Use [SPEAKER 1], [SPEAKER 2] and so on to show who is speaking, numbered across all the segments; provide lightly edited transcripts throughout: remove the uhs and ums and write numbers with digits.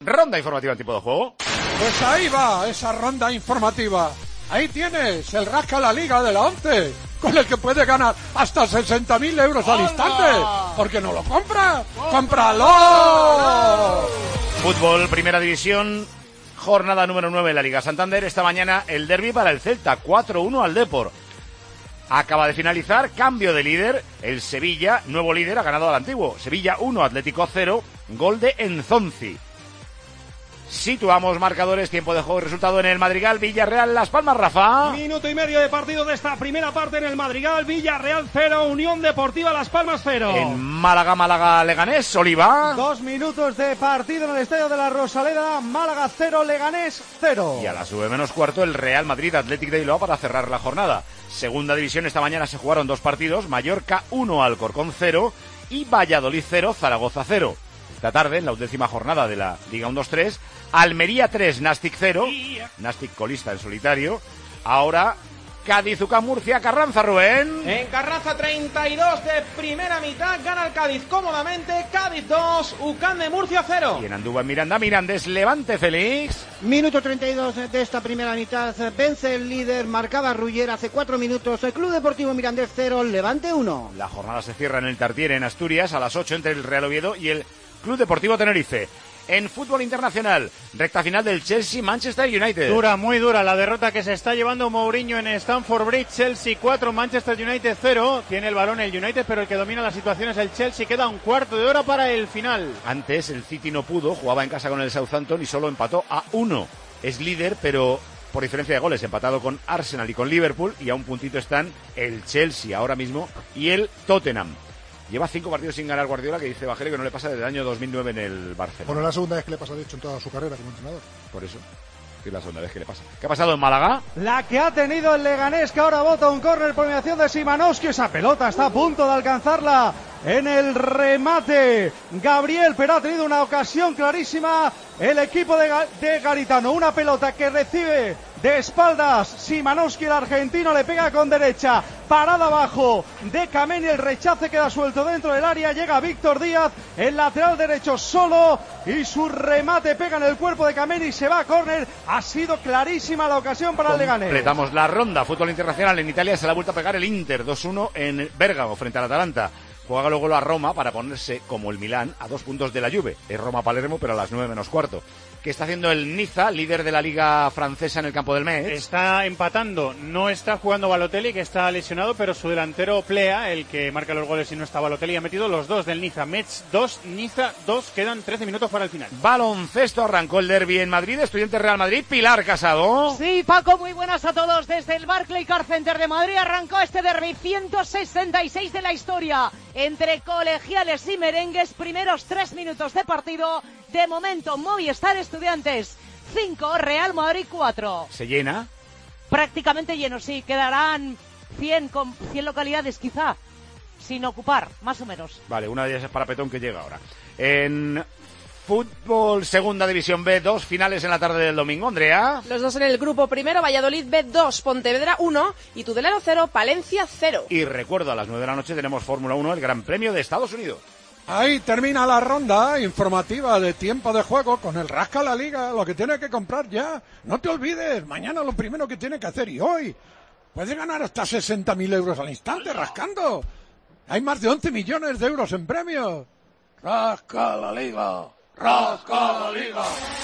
[SPEAKER 1] ronda informativa en Tiempo de Juego.
[SPEAKER 2] Pues ahí va esa ronda informativa. Ahí tienes el Rasca la Liga de la 11, con el que puedes ganar hasta 60.000 euros al instante. ¿Por qué no lo compras? ¡Cómpralo!
[SPEAKER 1] Fútbol, Primera División, jornada número 9 en la Liga Santander. Esta mañana el derbi para el Celta, 4-1 al Depor. Acaba de finalizar, cambio de líder, el Sevilla, nuevo líder, ha ganado al antiguo. Sevilla 1, Atlético 0, gol de Enzonzi. Situamos marcadores, tiempo de juego y resultado en el Madrigal, Villarreal, Las Palmas, Rafa.
[SPEAKER 3] Minuto y medio de partido de esta primera parte en el Madrigal, Villarreal 0, Unión Deportiva Las Palmas 0.
[SPEAKER 1] En Málaga, Leganés, Oliva.
[SPEAKER 3] 2 minutos de partido en el Estadio de la Rosaleda, Málaga 0, Leganés 0.
[SPEAKER 1] Y a las 9:15 el Real Madrid, Athletic de Bilbao para cerrar la jornada. Segunda división, esta mañana se jugaron 2 partidos, Mallorca 1, Alcorcón 0 y Valladolid 0, Zaragoza 0. Esta tarde, en la 11ª jornada de la Liga 1-2-3, Almería 3, Nastic 0, Nastic colista en solitario. Ahora, Cádiz, UCAM, Murcia, Carranza, Rubén.
[SPEAKER 3] En Carranza 32 de primera mitad, gana el Cádiz cómodamente, Cádiz 2, UCAM de Murcia 0.
[SPEAKER 1] Y en Andúba, Miranda, Mirandés, Levante, Félix.
[SPEAKER 4] Minuto 32 de esta primera mitad, vence el líder, marcaba Ruller hace 4 minutos, el Club Deportivo Mirandés 0, Levante 1.
[SPEAKER 1] La jornada se cierra en el Tartiere, en Asturias, a las 8 entre el Real Oviedo y el Club Deportivo Tenerife. En fútbol internacional, recta final del Chelsea-Manchester United.
[SPEAKER 5] Dura, muy dura la derrota que se está llevando Mourinho en Stamford Bridge. Chelsea 4, Manchester United 0. Tiene el balón el United, pero el que domina la situación es el Chelsea. Queda un cuarto de hora para el final.
[SPEAKER 1] Antes el City no pudo, jugaba en casa con el Southampton y solo empató a 1. Es líder, pero por diferencia de goles, empatado con Arsenal y con Liverpool, y a un puntito están el Chelsea ahora mismo y el Tottenham. Lleva 5 partidos sin ganar Guardiola, que dice Bajero que no le pasa desde el año 2009 en el Barcelona.
[SPEAKER 6] Bueno, es la segunda vez que le pasa, de hecho, en toda su carrera como entrenador.
[SPEAKER 1] Por eso, es la segunda vez que le pasa. ¿Qué ha pasado en Málaga?
[SPEAKER 3] La que ha tenido el Leganés, que ahora bota un córner por mediación de Simanowski. Esa pelota está a punto de alcanzarla en el remate Gabriel, pero ha tenido una ocasión clarísima el equipo de Garitano. Una pelota que recibe de espaldas Simanowski, el argentino, le pega con derecha, parada abajo de Kameni, el rechace queda suelto dentro del área, llega Víctor Díaz, el lateral derecho solo, y su remate pega en el cuerpo de Kameni y se va a córner. Ha sido clarísima la ocasión para el Leganés.
[SPEAKER 1] Completamos la ronda. Fútbol internacional en Italia, se la ha vuelto a pegar el Inter, 2-1 en Bérgamo frente al Atalanta. Juega luego la Roma para ponerse, como el Milán, a 2 puntos de la Juve. Es Roma-Palermo, pero a las 9:15. ¿Qué está haciendo el Niza, líder de la Liga francesa en el campo del Metz?
[SPEAKER 5] Está empatando. No está jugando Balotelli, que está lesionado, pero su delantero Plea, el que marca los goles y no está Balotelli, ha metido los 2 del Niza. Metz 2, Niza 2. Quedan 13 minutos para el final.
[SPEAKER 1] Baloncesto, arrancó el derbi en Madrid. Estudiantes Real Madrid, Pilar Casado.
[SPEAKER 7] Sí, Paco, muy buenas a todos. Desde el Barclaycard Center de Madrid arrancó este derbi 166 de la historia entre colegiales y merengues. Primeros 3 minutos de partido. De momento, Movistar Estudiantes 5, Real Madrid 4.
[SPEAKER 1] ¿Se llena?
[SPEAKER 7] Prácticamente lleno, sí. Quedarán 100 localidades quizá, sin ocupar, más o menos.
[SPEAKER 1] Vale, una de ellas es para Petón, que llega ahora. En fútbol, segunda división B, 2 finales en la tarde del domingo. Andrea.
[SPEAKER 8] Los 2 en el grupo primero, Valladolid B2, Pontevedra 1 y Tudelano 0, Palencia 0.
[SPEAKER 1] Y recuerdo, a las 9 de la noche tenemos Fórmula 1, el Gran Premio de Estados Unidos.
[SPEAKER 2] Ahí termina la ronda informativa de tiempo de juego con el Rasca la Liga, lo que tienes que comprar ya. No te olvides, mañana lo primero que tienes que hacer, y hoy puedes ganar hasta 60.000 euros al instante rascando. Hay más de 11 millones de euros en premios. Rasca la Liga, rasca la Liga.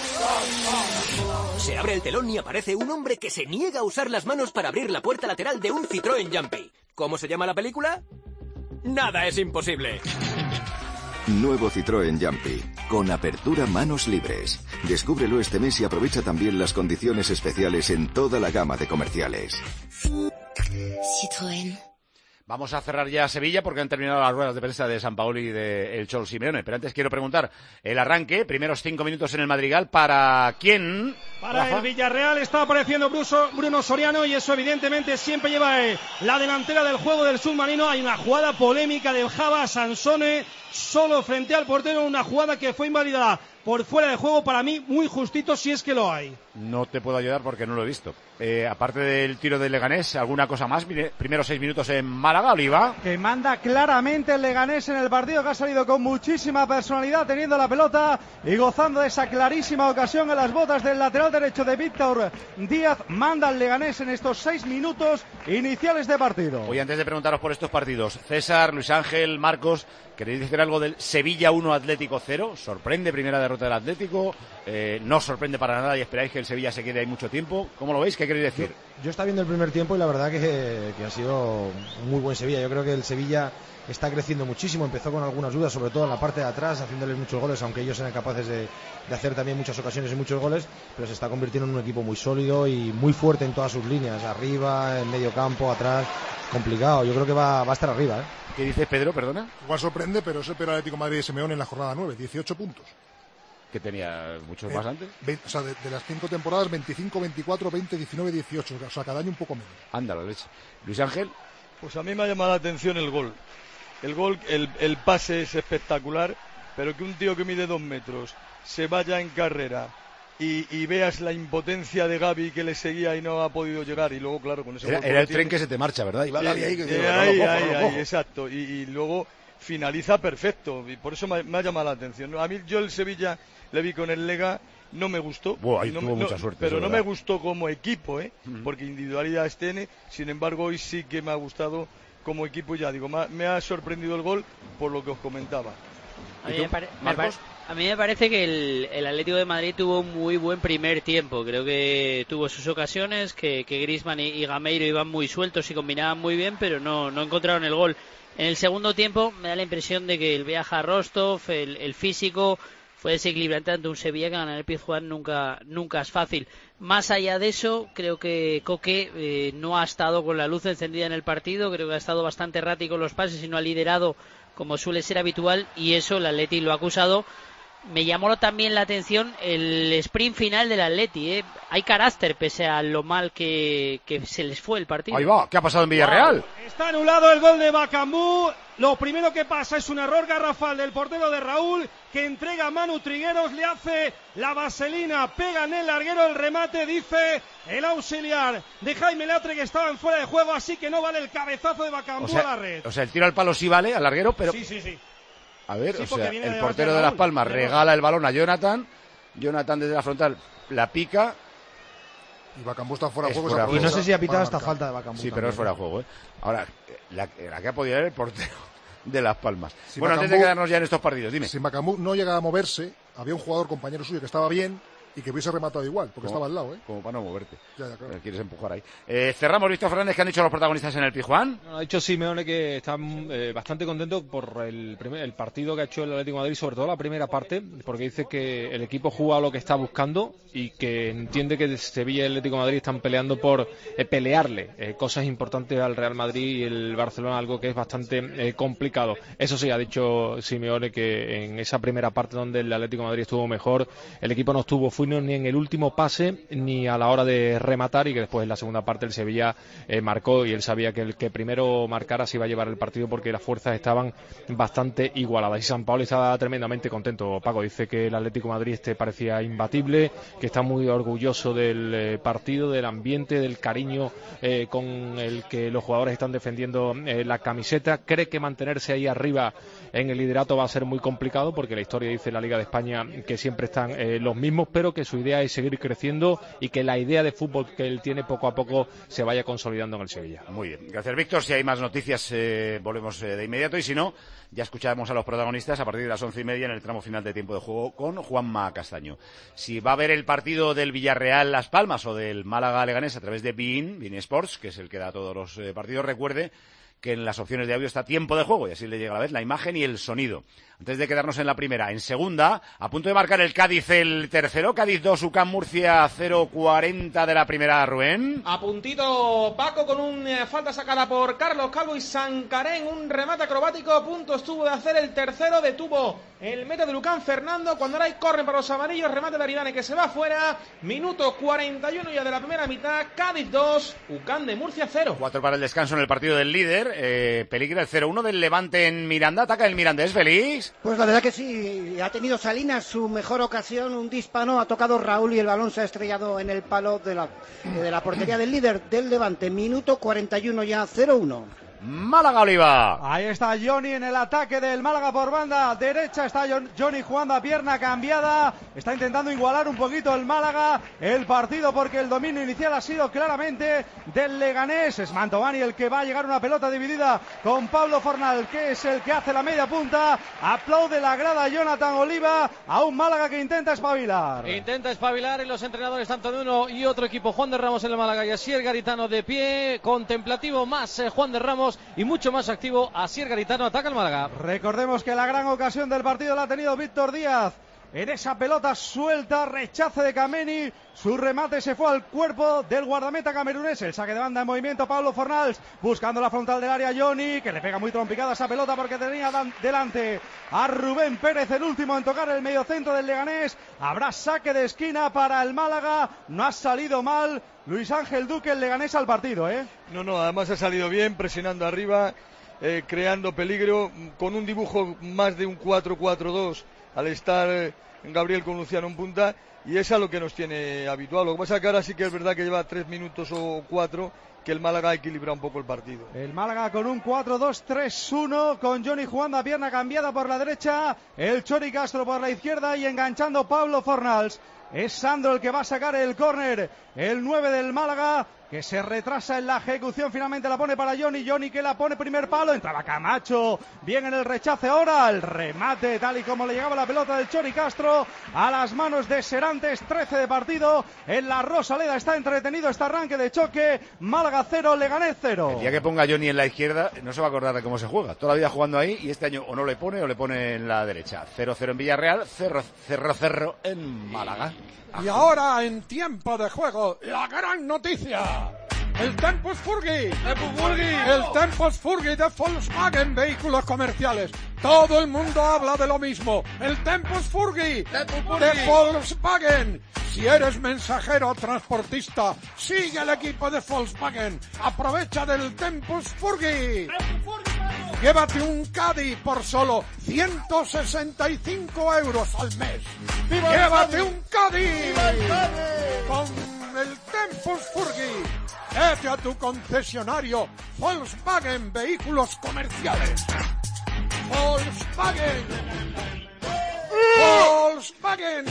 [SPEAKER 9] Se abre el telón y aparece un hombre que se niega a usar las manos para abrir la puerta lateral de un Citroën Jumpy. ¿Cómo se llama la película? Nada es imposible.
[SPEAKER 10] Nuevo Citroën Jumpy, con apertura manos libres. Descúbrelo este mes y aprovecha también las condiciones especiales en toda la gama de comerciales.
[SPEAKER 11] Citroën.
[SPEAKER 1] Vamos a cerrar ya Sevilla porque han terminado las ruedas de prensa de Sampaoli y de el Cholo Simeone. Pero antes quiero preguntar, el arranque, primeros 5 minutos en el Madrigal, ¿para quién?
[SPEAKER 11] para el Villarreal. Está apareciendo Bruno Soriano y eso evidentemente siempre lleva la delantera del juego del submarino. Hay una jugada polémica de Java Sansone solo frente al portero, una jugada que fue invalidada por fuera de juego, para mí muy justito si es que lo hay.
[SPEAKER 1] No te puedo ayudar porque no lo he visto. Aparte del tiro del Leganés, ¿alguna cosa más? Primeros 6 minutos en Málaga, Oliva.
[SPEAKER 3] Que manda claramente el Leganés en el partido, que ha salido con muchísima personalidad, teniendo la pelota y gozando de esa clarísima ocasión en las botas del lateral derecho de Víctor Díaz. Manda el Leganés en estos 6 minutos iniciales de partido.
[SPEAKER 1] Hoy, antes de preguntaros por estos partidos, César, Luis Ángel, Marcos, ¿queréis decir algo del Sevilla 1, Atlético 0? ¿Sorprende primera derrota del Atlético? ¿No sorprende para nada y esperáis que el Sevilla se quede ahí mucho tiempo? ¿Cómo lo veis? ¿Qué queréis decir?
[SPEAKER 12] Yo estaba viendo el primer tiempo y la verdad que ha sido un muy buen Sevilla. Yo creo que el Sevilla está creciendo muchísimo. Empezó con algunas dudas, sobre todo en la parte de atrás, haciéndoles muchos goles, aunque ellos eran capaces de hacer también muchas ocasiones y muchos goles, pero se está convirtiendo en un equipo muy sólido y muy fuerte en todas sus líneas, arriba, en medio campo, atrás. Complicado, yo creo que va a estar arriba, ¿eh?
[SPEAKER 1] ¿Qué dices, Pedro? Perdona.
[SPEAKER 6] Igual sorprende, pero es el peor Atlético de Madrid de Simeone en la jornada 9, 18 puntos.
[SPEAKER 1] Que tenía muchos más antes.
[SPEAKER 6] O sea, de las 5 temporadas, 25, 24, 20, 19, 18. O sea, cada año un poco menos.
[SPEAKER 1] Anda, la leche. Luis Ángel.
[SPEAKER 13] Pues a mí me ha llamado la atención el gol. El pase es espectacular, pero que un tío que mide 2 metros se vaya en carrera y veas la impotencia de Gavi, que le seguía y no ha podido llegar, y luego, claro, con ese
[SPEAKER 1] era el tren que se te marcha, ¿verdad? Y va Gavi
[SPEAKER 13] ahí, exacto, y luego finaliza perfecto, y por eso me ha llamado la atención. A mí, yo el Sevilla le vi con el Lega, no me gustó.
[SPEAKER 1] Ahí tuvo mucha suerte.
[SPEAKER 13] Pero no me gustó como equipo, porque individualidades tiene. Sin embargo, hoy sí que me ha gustado como equipo, ya digo, me ha sorprendido el gol por lo que os comentaba.
[SPEAKER 14] A mí me parece que el Atlético de Madrid tuvo un muy buen primer tiempo. Creo que tuvo sus ocasiones, que Griezmann y Gameiro iban muy sueltos y combinaban muy bien, pero no encontraron el gol. En el segundo tiempo me da la impresión de que el viaje a Rostov, el físico, fue desequilibrante ante un Sevilla que ganar el Pizjuán nunca es fácil. Más allá de eso, creo que Coque no ha estado con la luz encendida en el partido. Creo que ha estado bastante errático en los pases y no ha liderado como suele ser habitual, y eso el Atleti lo ha acusado. Me llamó también la atención el sprint final del Atleti, Hay carácter pese a lo mal que se les fue el partido.
[SPEAKER 1] Ahí va, ¿qué ha pasado en Villarreal?
[SPEAKER 11] Wow. Está anulado el gol de Bacambú. Lo primero que pasa es un error garrafal del portero de Raúl, que entrega a Manu Trigueros, le hace la vaselina, pega en el larguero, el remate, dice el auxiliar de Jaime Latre, que estaba en fuera de juego, así que no vale el cabezazo de Bacambú a la red.
[SPEAKER 1] O sea, el tiro al palo sí vale, al larguero, pero...
[SPEAKER 11] Sí.
[SPEAKER 1] A ver, sí, o sea, el portero de Las Palmas regala el balón a Jonathan desde la frontal la pica.
[SPEAKER 6] Y Bacambú está fuera de juego.
[SPEAKER 12] Y no sé si ha pitado esta falta de Bacambú.
[SPEAKER 1] Sí, pero es fuera de juego, Ahora, la que ha podido ver el portero de Las Palmas.
[SPEAKER 6] Si
[SPEAKER 1] bueno,
[SPEAKER 6] Bacambú,
[SPEAKER 1] antes de quedarnos ya en estos partidos, dime.
[SPEAKER 6] Si Bacambú no llega a moverse, había un jugador compañero suyo que estaba bien y que hubiese rematado igual, porque estaba al lado,
[SPEAKER 1] Como para no moverte.
[SPEAKER 6] Ya, claro.
[SPEAKER 1] Quieres empujar ahí. Cerramos, Víctor Fernández, ¿qué han dicho los protagonistas en el Pizjuán?
[SPEAKER 15] Ha dicho Simeone que están bastante contentos por el partido que ha hecho el Atlético de Madrid, sobre todo la primera parte, porque dice que el equipo juega lo que está buscando y que entiende que Sevilla y el Atlético de Madrid están peleando por pelearle cosas importantes al Real Madrid y el Barcelona, algo que es bastante complicado. Eso sí, ha dicho Simeone que en esa primera parte donde el Atlético de Madrid estuvo mejor, el equipo no estuvo ni en el último pase ni a la hora de rematar, y que después en la segunda parte el Sevilla marcó, y él sabía que el que primero marcara se iba a llevar el partido porque las fuerzas estaban bastante igualadas. Y San Paolo estaba tremendamente contento, Paco. Dice que el Atlético de Madrid parecía imbatible, que está muy orgulloso del partido, del ambiente, del cariño con el que los jugadores están defendiendo la camiseta. Cree que mantenerse ahí arriba en el liderato va a ser muy complicado, porque la historia dice la Liga de España que siempre están los mismos, pero que su idea es seguir creciendo y que la idea de fútbol que él tiene poco a poco se vaya consolidando en el Sevilla.
[SPEAKER 1] Muy bien, gracias, Víctor. Si hay más noticias volvemos de inmediato, y si no, ya escucharemos a los protagonistas a partir de las 11:30 en el tramo final de tiempo de juego con Juanma Castaño. Si va a ver el partido del Villarreal Las Palmas o del Málaga Leganés a través de beIN Sports, que es el que da todos los partidos, recuerde que en las opciones de audio está tiempo de juego y así le llega a la vez la imagen y el sonido. Antes de quedarnos en la primera, en segunda, a punto de marcar el Cádiz el tercero, Cádiz 2, UCAM Murcia 0-40 de la primera, Rubén.
[SPEAKER 16] A puntito Paco con una falta sacada por Carlos Calvo y Sancarén, un remate acrobático, a punto estuvo de hacer el tercero, detuvo el meta de Lucán Fernando, cuando ahora hay corren para los amarillos, remate de Aridane que se va fuera, minuto 41 ya de la primera mitad, Cádiz 2, UCAM de Murcia 0.
[SPEAKER 1] 4 para el descanso en el partido del líder, peligra el 0-1 del Levante en Miranda, ataca el Mirandés, Félix.
[SPEAKER 4] Pues la verdad que sí, ha tenido Salinas su mejor ocasión, un disparo, ha tocado Raúl y el balón se ha estrellado en el palo de la portería del líder del Levante, minuto 41 ya, 0-1.
[SPEAKER 1] Málaga Oliva.
[SPEAKER 3] Ahí está Johnny en el ataque del Málaga por banda derecha, está Johnny jugando a pierna cambiada, está intentando igualar un poquito el Málaga el partido porque el dominio inicial ha sido claramente del Leganés. Es Mantovani el que va a llegar, una pelota dividida con Pablo Fornal, que es el que hace la media punta. Aplaude la grada Jonathan Oliva a un Málaga que intenta espabilar.
[SPEAKER 17] Intenta espabilar y los entrenadores tanto de uno y otro equipo, Juan de Ramos en el Málaga y Asier Garitano de pie, contemplativo más Juan de Ramos y mucho más activo Asier Garitano, ataca el Málaga.
[SPEAKER 3] Recordemos que la gran ocasión del partido la ha tenido Víctor Díaz en esa pelota suelta, rechace de Kameni, su remate se fue al cuerpo del guardameta camerunés, el saque de banda en movimiento Pablo Fornals, buscando la frontal del área Johnny, que le pega muy trompicada esa pelota porque tenía delante a Rubén Pérez, el último en tocar el mediocentro del Leganés. Habrá saque de esquina para el Málaga, no ha salido mal Luis Ángel Duque, el Leganés al partido,
[SPEAKER 13] No, además ha salido bien, presionando arriba, creando peligro, con un dibujo más de un 4-4-2 al estar Gabriel con Luciano en punta, y es a lo que nos tiene habituado. Lo que pasa que ahora sí que es verdad que lleva 3 minutos o 4 que el Málaga ha equilibrado un poco el partido.
[SPEAKER 3] El Málaga con un 4-2-3-1, con Johnny jugando a pierna cambiada por la derecha, el Chori Castro por la izquierda y enganchando Pablo Fornals. Es Sandro el que va a sacar el córner, el 9 del Málaga, que se retrasa en la ejecución, finalmente la pone para Johnny que la pone primer palo, entraba Camacho, bien en el rechace ahora, el remate tal y como le llegaba la pelota del Chori Castro a las manos de Serantes, 13 de partido, en la Rosaleda está entretenido este arranque de choque, Málaga 0, Leganés 0.
[SPEAKER 1] El día que ponga Johnny en la izquierda no se va a acordar de cómo se juega, toda la vida jugando ahí y este año o no le pone o le pone en la derecha. 0-0 en Villarreal, 0-0 en Málaga.
[SPEAKER 2] Y ahora, en tiempo de juego, la gran noticia. El Tempus Furgi. El Tempus Furgi de Volkswagen Vehículos Comerciales. Todo el mundo habla de lo mismo. El Tempus Furgi de Volkswagen. Si eres mensajero o transportista, sigue el equipo de Volkswagen. Aprovecha del Tempus Furgi. Llévate un Caddy por solo 165 euros al mes. ¡Llévate un Caddy! Con el Tempus Furgi. Vete a tu concesionario Volkswagen Vehículos Comerciales. Volkswagen. Volkswagen.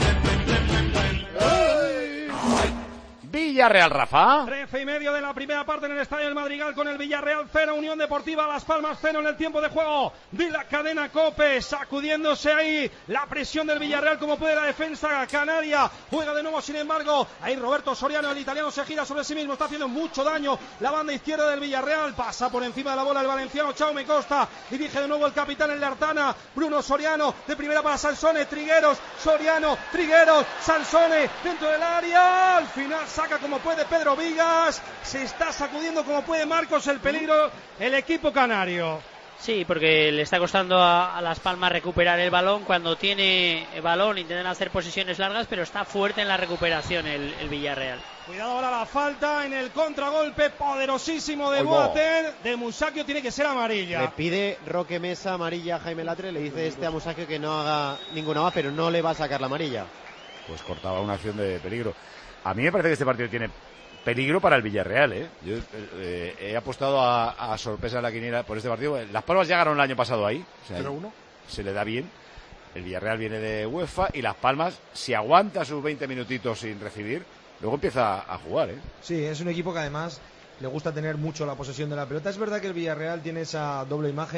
[SPEAKER 1] Villarreal, Rafa.
[SPEAKER 11] 13:30 de la primera parte en el Estadio del Madrigal, con el Villarreal 0, Unión Deportiva Las Palmas 0 en el tiempo de juego de la cadena COPE, sacudiéndose ahí la presión del Villarreal como puede la defensa canaria, juega de nuevo sin embargo, ahí Roberto Soriano, el italiano, se gira sobre sí mismo, está haciendo mucho daño la banda izquierda del Villarreal, pasa por encima de la bola el valenciano Jaume Costa, dirige de nuevo el capitán en la Artana, Bruno Soriano, de primera para Sansone, Trigueros, Soriano, Trigueros, Sansone, dentro del área, al final saca como puede Pedro Vigas, se está sacudiendo como puede Marcos el peligro el equipo canario.
[SPEAKER 14] Sí, porque le está costando a Las Palmas recuperar el balón. Cuando tiene el balón intentan hacer posiciones largas, pero está fuerte en la recuperación el Villarreal.
[SPEAKER 11] Cuidado ahora la falta en el contragolpe poderosísimo de Boateng, de Musacchio, tiene que ser amarilla.
[SPEAKER 18] Le pide Roque Mesa amarilla a Jaime Latre, le dice a Musacchio que no haga ninguna más, pero no le va a sacar la amarilla.
[SPEAKER 1] Pues cortaba una acción de peligro. A mí me parece que este partido tiene peligro para el Villarreal, Yo he apostado a sorpresa en la quiniela por este partido. Las Palmas ya ganaron el año pasado ahí. O sea,
[SPEAKER 6] 0-1.
[SPEAKER 1] Se le da bien. El Villarreal viene de UEFA y Las Palmas, si aguanta sus 20 minutitos sin recibir, luego empieza a jugar,
[SPEAKER 12] Sí, es un equipo que además le gusta tener mucho la posesión de la pelota. Es verdad que el Villarreal tiene esa doble imagen,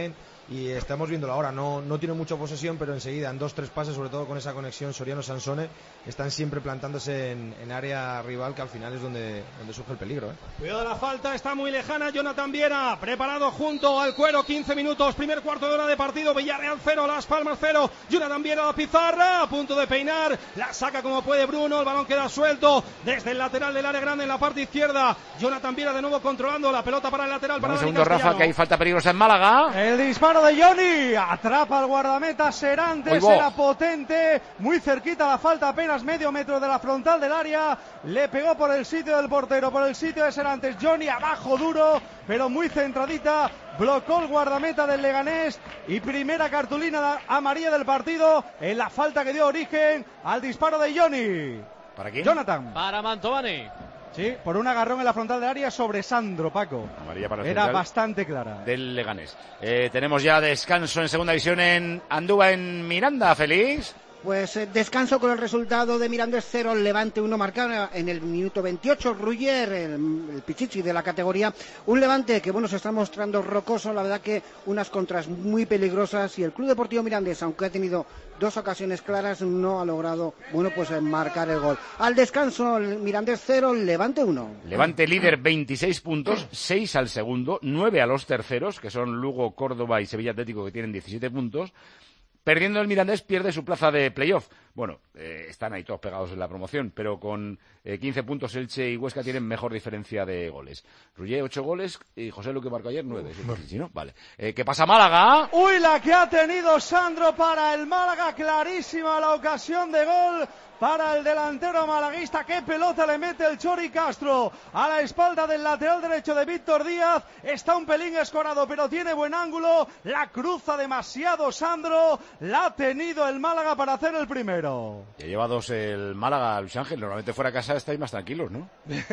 [SPEAKER 12] y estamos viéndolo ahora. No tiene mucha posesión, pero enseguida en 2-3 pases, sobre todo con esa conexión Soriano-Sansone, están siempre plantándose en área rival, que al final es donde surge el peligro.
[SPEAKER 11] Cuidado de la falta, está muy lejana Jonathan Viera, preparado junto al Cuero, 15 minutos, primer cuarto de hora de partido, Villarreal 0, Las Palmas 0, Jonathan Viera a la pizarra, a punto de peinar, la saca como puede Bruno, el balón queda suelto desde el lateral del área grande en la parte izquierda, Jonathan Viera de nuevo controlando la pelota para el lateral, para
[SPEAKER 1] un
[SPEAKER 11] Dani
[SPEAKER 1] segundo,
[SPEAKER 11] Castellano.
[SPEAKER 1] Rafa, que hay falta peligrosa en Málaga.
[SPEAKER 3] El disparo de Johnny, atrapa al guardameta Serantes, era potente, muy cerquita la falta, apenas medio metro de la frontal del área, le pegó por el sitio del portero, por el sitio de Serantes, Johnny abajo duro, pero muy centradita, bloqueó el guardameta del Leganés y primera cartulina amarilla del partido en la falta que dio origen al disparo de Johnny.
[SPEAKER 1] ¿Para quién?
[SPEAKER 3] Jonathan.
[SPEAKER 17] Para Mantovani.
[SPEAKER 3] Sí, por un agarrón en la frontal del área sobre Sandro, Paco.
[SPEAKER 1] Amarilla para el
[SPEAKER 3] Era
[SPEAKER 1] central
[SPEAKER 3] bastante clara.
[SPEAKER 1] Del Leganés. Tenemos ya descanso en segunda división en Andúba, en Miranda, Félix.
[SPEAKER 4] Pues descanso con el resultado de Mirandés 0, Levante 1, marcado en el minuto 28. Ruller, el pichichi de la categoría. Un Levante que, bueno, se está mostrando rocoso. La verdad que unas contras muy peligrosas. Y el Club Deportivo Mirandés, aunque ha tenido 2 ocasiones claras, no ha logrado, bueno, pues marcar el gol. Al descanso, Mirandés 0, Levante 1.
[SPEAKER 1] Levante líder, 26 puntos, 6 al segundo, 9 a los terceros, que son Lugo, Córdoba y Sevilla Atlético, que tienen 17 puntos. Perdiendo el Mirandés, pierde su plaza de playoff. Bueno, están ahí todos pegados en la promoción, pero con 15 puntos Elche y Huesca tienen mejor diferencia de goles. Rullé 8 goles y José Luque marcó ayer 9. ¿Sí, no? Vale. ¿Qué pasa, Málaga?
[SPEAKER 3] Uy, la que ha tenido Sandro para el Málaga, clarísima la ocasión de gol para el delantero malaguista. Qué pelota le mete el Chori Castro a la espalda del lateral derecho de Víctor Díaz. Está un pelín escorado, pero tiene buen ángulo. La cruza demasiado Sandro. La ha tenido el Málaga para hacer el primero.
[SPEAKER 1] Ya lleva 2 el Málaga, Luis Ángel. Normalmente fuera a casa estáis más tranquilos, ¿no?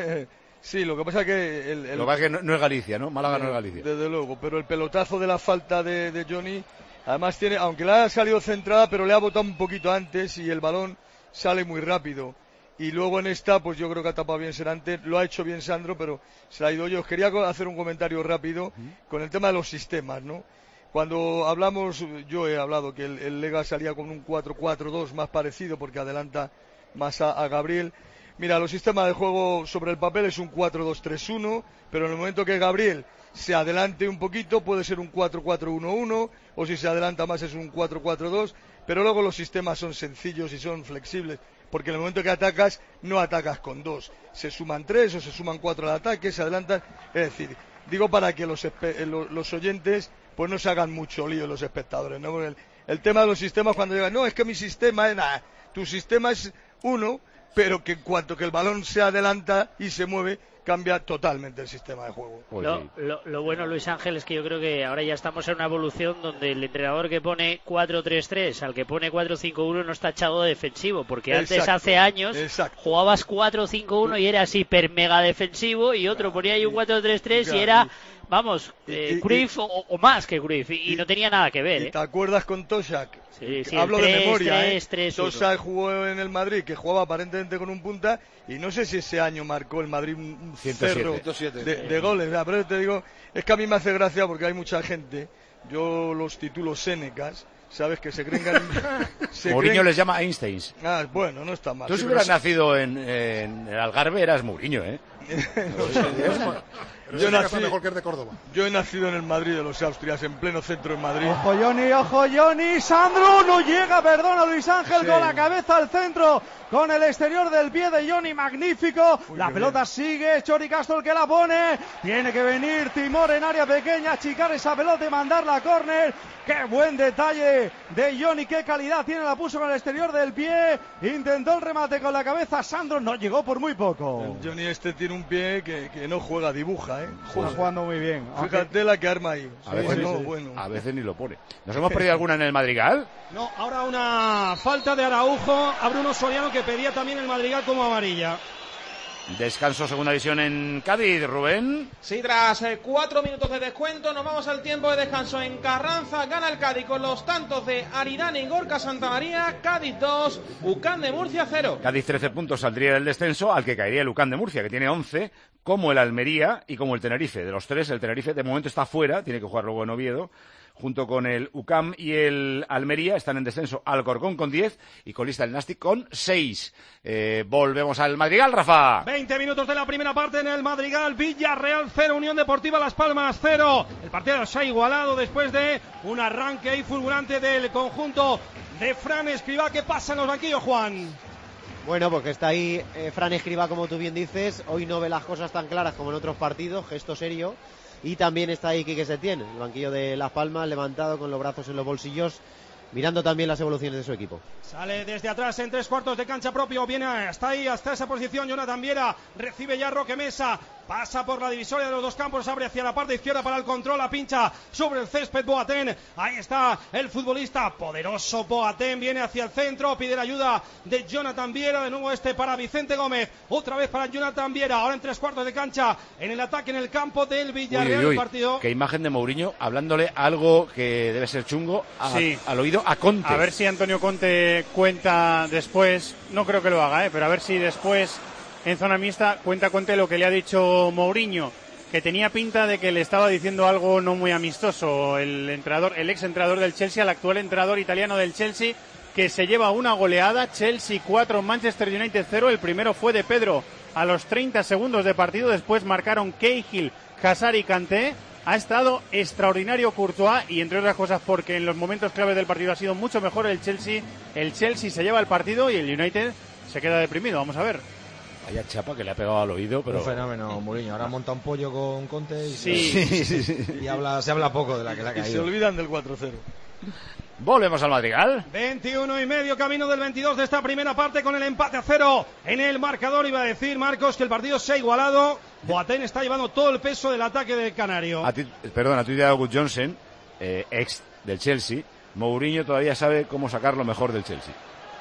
[SPEAKER 13] Sí, lo que pasa es que...
[SPEAKER 1] Lo que pasa es que no es Galicia, ¿no? Málaga no es Galicia.
[SPEAKER 13] Desde luego, pero el pelotazo de la falta de Johnny, además tiene, aunque le ha salido centrada, pero le ha botado un poquito antes y el balón sale muy rápido. Y luego en esta, pues yo creo que ha tapado bien Serantes, lo ha hecho bien Sandro, pero se la ha ido yo. Os quería hacer un comentario rápido con el tema de los sistemas, ¿no? Cuando hablamos, yo he hablado que el Lega salía con un 4-4-2 más parecido porque adelanta más a Gabriel. Mira, los sistemas de juego sobre el papel es un 4-2-3-1, pero en el momento que Gabriel se adelante un poquito puede ser un 4-4-1-1, o si se adelanta más es un 4-4-2, pero luego los sistemas son sencillos y son flexibles, porque en el momento que atacas, no atacas con 2, se suman 3 o se suman 4 al ataque, se adelantan, es decir, digo para que los oyentes pues no se hagan mucho lío los espectadores, ¿no? El tema de los sistemas cuando llegan, no, es que mi sistema es nada, tu sistema es uno, pero que en cuanto que el balón se adelanta y se mueve, cambia totalmente el sistema de juego.
[SPEAKER 14] Lo bueno, Luis Ángel, es que yo creo que ahora ya estamos en una evolución donde el entrenador que pone 4-3-3 al que pone 4-5-1 no está echado de defensivo, porque antes, hace años, jugabas 4-5-1 y era hiper mega defensivo, y otro ponía ahí un 4-3-3 y era... Vamos, Cruyff o más que Cruyff, y no tenía nada que ver.
[SPEAKER 13] ¿Te acuerdas con Toshak?
[SPEAKER 14] Sí,
[SPEAKER 13] hablo
[SPEAKER 14] 3,
[SPEAKER 13] de memoria.
[SPEAKER 14] 3,
[SPEAKER 13] Toshak jugó en el Madrid, que jugaba aparentemente con un punta, y no sé si ese año marcó el Madrid un
[SPEAKER 6] 107.
[SPEAKER 13] de goles. Pero te digo, es que a mí me hace gracia porque hay mucha gente, yo los titulo Sénecas, ¿sabes? Que se creen que...
[SPEAKER 1] Mourinho les llama Einstein.
[SPEAKER 13] Ah, bueno, no está mal.
[SPEAKER 1] Tú si hubieras nacido en el Algarve eras Mourinho, ¿eh?
[SPEAKER 6] Yo mejor que el de Córdoba.
[SPEAKER 13] Yo he nacido en el Madrid de los Austrias, en pleno centro de Madrid.
[SPEAKER 3] Ojo Johnny, Sandro no llega, perdona Luis Ángel, con la cabeza al centro, con el exterior del pie de Johnny, magnífico. La pelota sigue, Chori Castro el que la pone, tiene que venir Timor en área pequeña, achicar esa pelota y mandarla a córner. Qué buen detalle de Johnny, qué calidad tiene, la puso con el exterior del pie, intentó el remate con la cabeza, Sandro no llegó por muy poco.
[SPEAKER 13] El Johnny tiene un pie que no juega, dibuja,
[SPEAKER 3] Está jugando muy bien.
[SPEAKER 13] Fíjate la que arma ahí.
[SPEAKER 1] A veces ni lo pone. ¿Nos hemos perdido alguna en el Madrigal?
[SPEAKER 11] No, ahora una falta de Araujo a Bruno Soriano, que pedía también el Madrigal como amarilla.
[SPEAKER 1] Descanso, segunda división en Cádiz, Rubén.
[SPEAKER 16] Sí, tras 4 minutos de descuento nos vamos al tiempo de descanso en Carranza. Gana el Cádiz con los tantos de Aridane y Gorka Santamaría. Cádiz 2, UCAM de Murcia 0.
[SPEAKER 1] Cádiz 13 puntos, saldría del descenso, al que caería el UCAM de Murcia, que tiene 11, como el Almería y como el Tenerife. De los tres, el Tenerife de momento está fuera, tiene que jugar luego en Oviedo. junto con el UCAM y el Almería. Están en descenso Alcorcón con 10 y colista el Nastic con 6. Volvemos al Madrigal, Rafa.
[SPEAKER 11] 20 minutos de la primera parte en el Madrigal. Villarreal 0, Unión Deportiva Las Palmas 0. El partido se ha igualado después de un arranque ahí fulgurante del conjunto de Fran Escribá. ¿Qué pasa en los banquillos, Juan?
[SPEAKER 18] Bueno, porque está ahí Fran Escribá, como tú bien dices. Hoy no ve las cosas tan claras como en otros partidos, gesto serio. Y también está ahí Quique Setién, el banquillo de Las Palmas, levantado con los brazos en los bolsillos, mirando también las evoluciones de su equipo.
[SPEAKER 11] Sale desde atrás en 3/4 de cancha propio, viene hasta ahí, hasta esa posición Jonathan Viera, recibe ya Roque Mesa, pasa por la divisoria de los dos campos, abre hacia la parte izquierda para el control, la pincha sobre el césped Boateng, ahí está el futbolista poderoso Boateng, viene hacia el centro, pide la ayuda de Jonathan Viera, de nuevo para Vicente Gómez, otra vez para Jonathan Viera, ahora en 3/4 de cancha, en el ataque en el campo del Villarreal. El partido.
[SPEAKER 1] Qué imagen de Mourinho hablándole algo que debe ser chungo al oído a Conte.
[SPEAKER 5] A ver si Antonio Conte cuenta después, no creo que lo haga, pero a ver si después en zona mixta cuenta Conte lo que le ha dicho Mourinho, que tenía pinta de que le estaba diciendo algo no muy amistoso el ex entrenador del Chelsea, al actual entrenador italiano del Chelsea, que se lleva una goleada. Chelsea 4, Manchester United 0, el primero fue de Pedro a los 30 segundos de partido, después marcaron Cahill, Hazard y Kanté. Ha estado extraordinario Courtois y entre otras cosas porque en los momentos claves del partido ha sido mucho mejor el Chelsea. El Chelsea se lleva el partido y el United se queda deprimido. Vamos a ver.
[SPEAKER 1] Vaya chapa que le ha pegado al oído, pero...
[SPEAKER 12] Un fenómeno, Mourinho. Ahora monta un pollo con Conte y,
[SPEAKER 1] sí.
[SPEAKER 12] Y se habla poco de la que le ha caído.
[SPEAKER 13] Y se olvidan del 4-0.
[SPEAKER 1] Volvemos al Madrigal.
[SPEAKER 11] 21:30, camino del 22 de esta primera parte con el empate a 0 en el marcador. Iba a decir, Marcos, que el partido se ha igualado. Boateng está llevando todo el peso del ataque del Canario.
[SPEAKER 1] A tu idea de Good Johnson, ex del Chelsea, Mourinho todavía sabe cómo sacar lo mejor del Chelsea.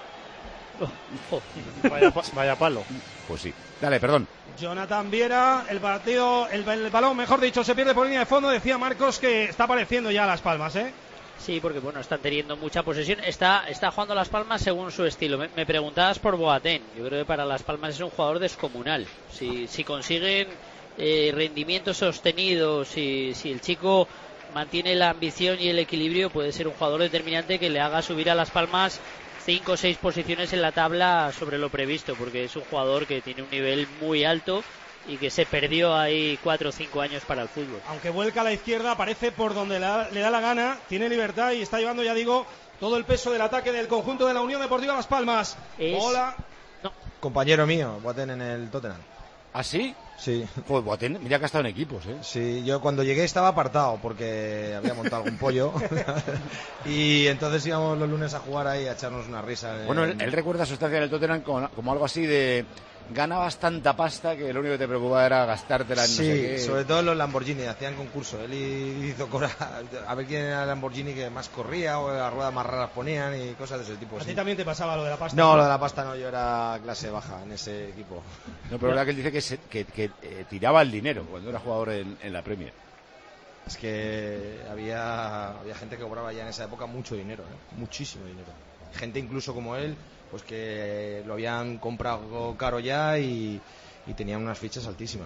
[SPEAKER 5] Vaya palo.
[SPEAKER 1] Pues sí. Dale, perdón.
[SPEAKER 11] Jonathan Viera, el balón, mejor dicho, se pierde por línea de fondo. Decía Marcos que está apareciendo ya Las Palmas,
[SPEAKER 14] Sí, porque bueno, están teniendo mucha posesión. Está jugando Las Palmas según su estilo. Me preguntabas por Boateng. Yo creo que para Las Palmas es un jugador descomunal. Si consiguen rendimientos sostenidos, si el chico mantiene la ambición y el equilibrio, puede ser un jugador determinante que le haga subir a Las Palmas 5 o 6 posiciones en la tabla sobre lo previsto, porque es un jugador que tiene un nivel muy alto y que se perdió ahí 4 o 5 años para el fútbol.
[SPEAKER 11] Aunque vuelca a la izquierda, aparece por donde le da la gana, tiene libertad y está llevando, ya digo, todo el peso del ataque del conjunto de la Unión Deportiva Las Palmas. Hola.
[SPEAKER 12] No. Compañero mío, Boateng en el Tottenham.
[SPEAKER 1] ¿Ah, sí?
[SPEAKER 12] Sí.
[SPEAKER 1] Pues Boateng, mira que ha estado en equipos,
[SPEAKER 12] Sí, yo cuando llegué estaba apartado porque había montado algún pollo y entonces íbamos los lunes a jugar ahí, a echarnos una risa.
[SPEAKER 1] Bueno, él recuerda su estancia en el Tottenham como algo así de... Ganabas tanta pasta que lo único que te preocupaba era gastártela en no sé qué.
[SPEAKER 12] Sobre todo en los Lamborghini, hacían concurso. Él hizo a ver quién era el Lamborghini que más corría o las ruedas más raras ponían y cosas de ese tipo.
[SPEAKER 11] ¿A ti también te pasaba lo de la pasta?
[SPEAKER 12] No, lo de la pasta no, yo era clase baja en ese equipo.
[SPEAKER 1] No, pero verdad que él dice que tiraba el dinero cuando era jugador en la Premier.
[SPEAKER 12] Es que había gente que cobraba ya en esa época mucho dinero, muchísimo dinero. Gente incluso como él, pues que lo habían comprado caro ya y tenían unas fichas altísimas.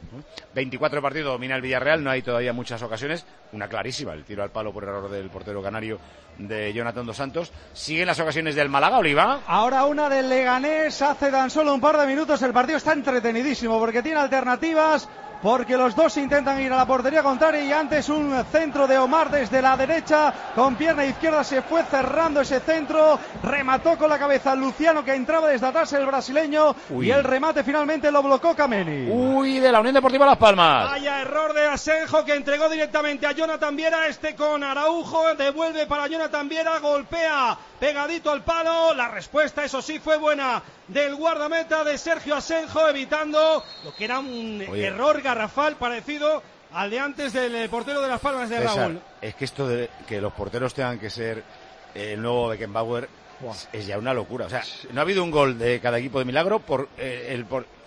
[SPEAKER 1] 24 partidos domina el Villarreal, no hay todavía muchas ocasiones, una clarísima, el tiro al palo por error del portero canario de Jonathan Dos Santos. Siguen las ocasiones del Málaga, Oliva.
[SPEAKER 3] Ahora una del Leganés, hace tan solo un par de minutos, el partido está entretenidísimo porque tiene alternativas, porque los dos intentan ir a la portería contraria y antes un centro de Omar desde la derecha, con pierna izquierda se fue cerrando ese centro, remató con la cabeza Luciano que entraba desde atrás el brasileño. Uy. Y el remate finalmente lo bloqueó Kameni.
[SPEAKER 1] Uy, de la Unión Deportiva Las Palmas.
[SPEAKER 11] Vaya error de Asenjo que entregó directamente a Jonathan Viera, con Araujo, devuelve para Jonathan Viera, golpea pegadito al palo, la respuesta eso sí fue buena del guardameta de Sergio Asenjo, evitando lo que era un error garrafal parecido al de antes del portero de Las Palmas de
[SPEAKER 1] César,
[SPEAKER 11] Raúl.
[SPEAKER 1] Es que esto de que los porteros tengan que ser el nuevo Beckenbauer es ya una locura. O sea, no ha habido un gol de cada equipo de milagro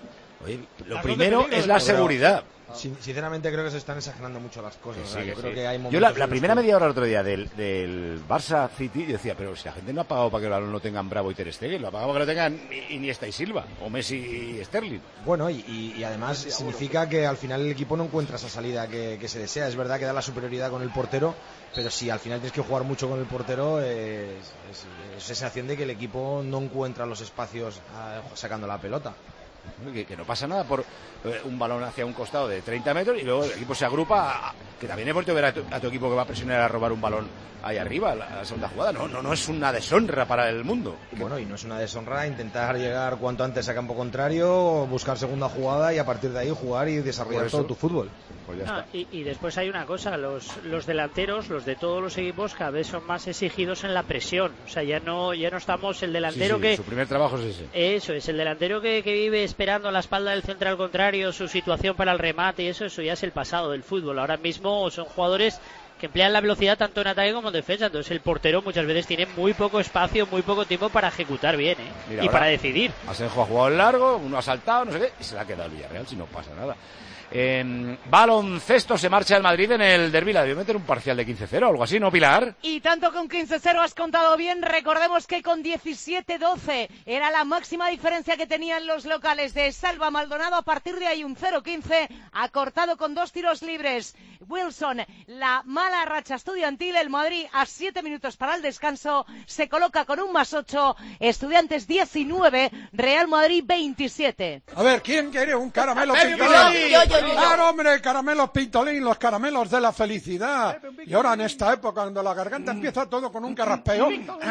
[SPEAKER 1] Oye, lo primero es la seguridad.
[SPEAKER 12] Sinceramente creo que se están exagerando mucho las cosas.
[SPEAKER 1] Sí,
[SPEAKER 12] yo creo que hay
[SPEAKER 1] yo la primera media hora el otro día del Barça City, yo decía, pero si la gente no ha pagado para que el balón lo tengan Bravo y Ter Stegen, lo ha pagado para que lo tengan Iniesta y Silva, o Messi y Sterling.
[SPEAKER 12] Bueno, y además significa que al final el equipo no encuentra esa salida que se desea. Es verdad que da la superioridad con el portero, pero si al final tienes que jugar mucho con el portero, es sensación de que el equipo no encuentra los espacios sacando la pelota.
[SPEAKER 1] Que no pasa nada por un balón hacia un costado de 30 metros y luego el equipo se agrupa, que también es bonito ver a tu equipo que va a presionar a robar un balón ahí arriba, la segunda jugada. No es una deshonra para el mundo.
[SPEAKER 12] Bueno, y no es una deshonra intentar llegar cuanto antes a campo contrario, buscar segunda jugada y a partir de ahí jugar y desarrollar todo tu fútbol.
[SPEAKER 1] Pues ya está.
[SPEAKER 14] Y después hay una cosa, los delanteros, los de todos los equipos, cada vez son más exigidos en la presión. O sea, ya no estamos el delantero que...
[SPEAKER 1] Su primer trabajo es ese.
[SPEAKER 14] Eso es, el delantero que vive esperando a la espalda del central contrario su situación para el remate y eso ya es el pasado del fútbol. Ahora mismo son jugadores que emplean la velocidad tanto en ataque como en defensa. Entonces el portero muchas veces tiene muy poco espacio, muy poco tiempo para ejecutar bien,
[SPEAKER 1] Mira,
[SPEAKER 14] y para decidir.
[SPEAKER 1] Asenjo ha jugado en largo, uno ha saltado, no sé qué, y se le ha quedado el Villarreal si no pasa nada. En baloncesto se marcha el Madrid en el derbi. La debió meter un parcial de 15-0 o algo así, ¿no, Pilar?
[SPEAKER 7] Y tanto con 15-0 has contado bien. Recordemos que con 17-12 era la máxima diferencia que tenían los locales de Salva Maldonado. A partir de ahí un 0-15 acortado con 2 tiros libres. Wilson, la mala racha estudiantil. El Madrid a 7 minutos para el descanso se coloca con un +8. Estudiantes 19, Real Madrid 27.
[SPEAKER 2] A ver, ¿quién quiere un caramelo pintolín? Claro, hombre, caramelos pintolín, los caramelos de la felicidad. Y ahora en esta época, cuando la garganta empieza todo con un carraspeo,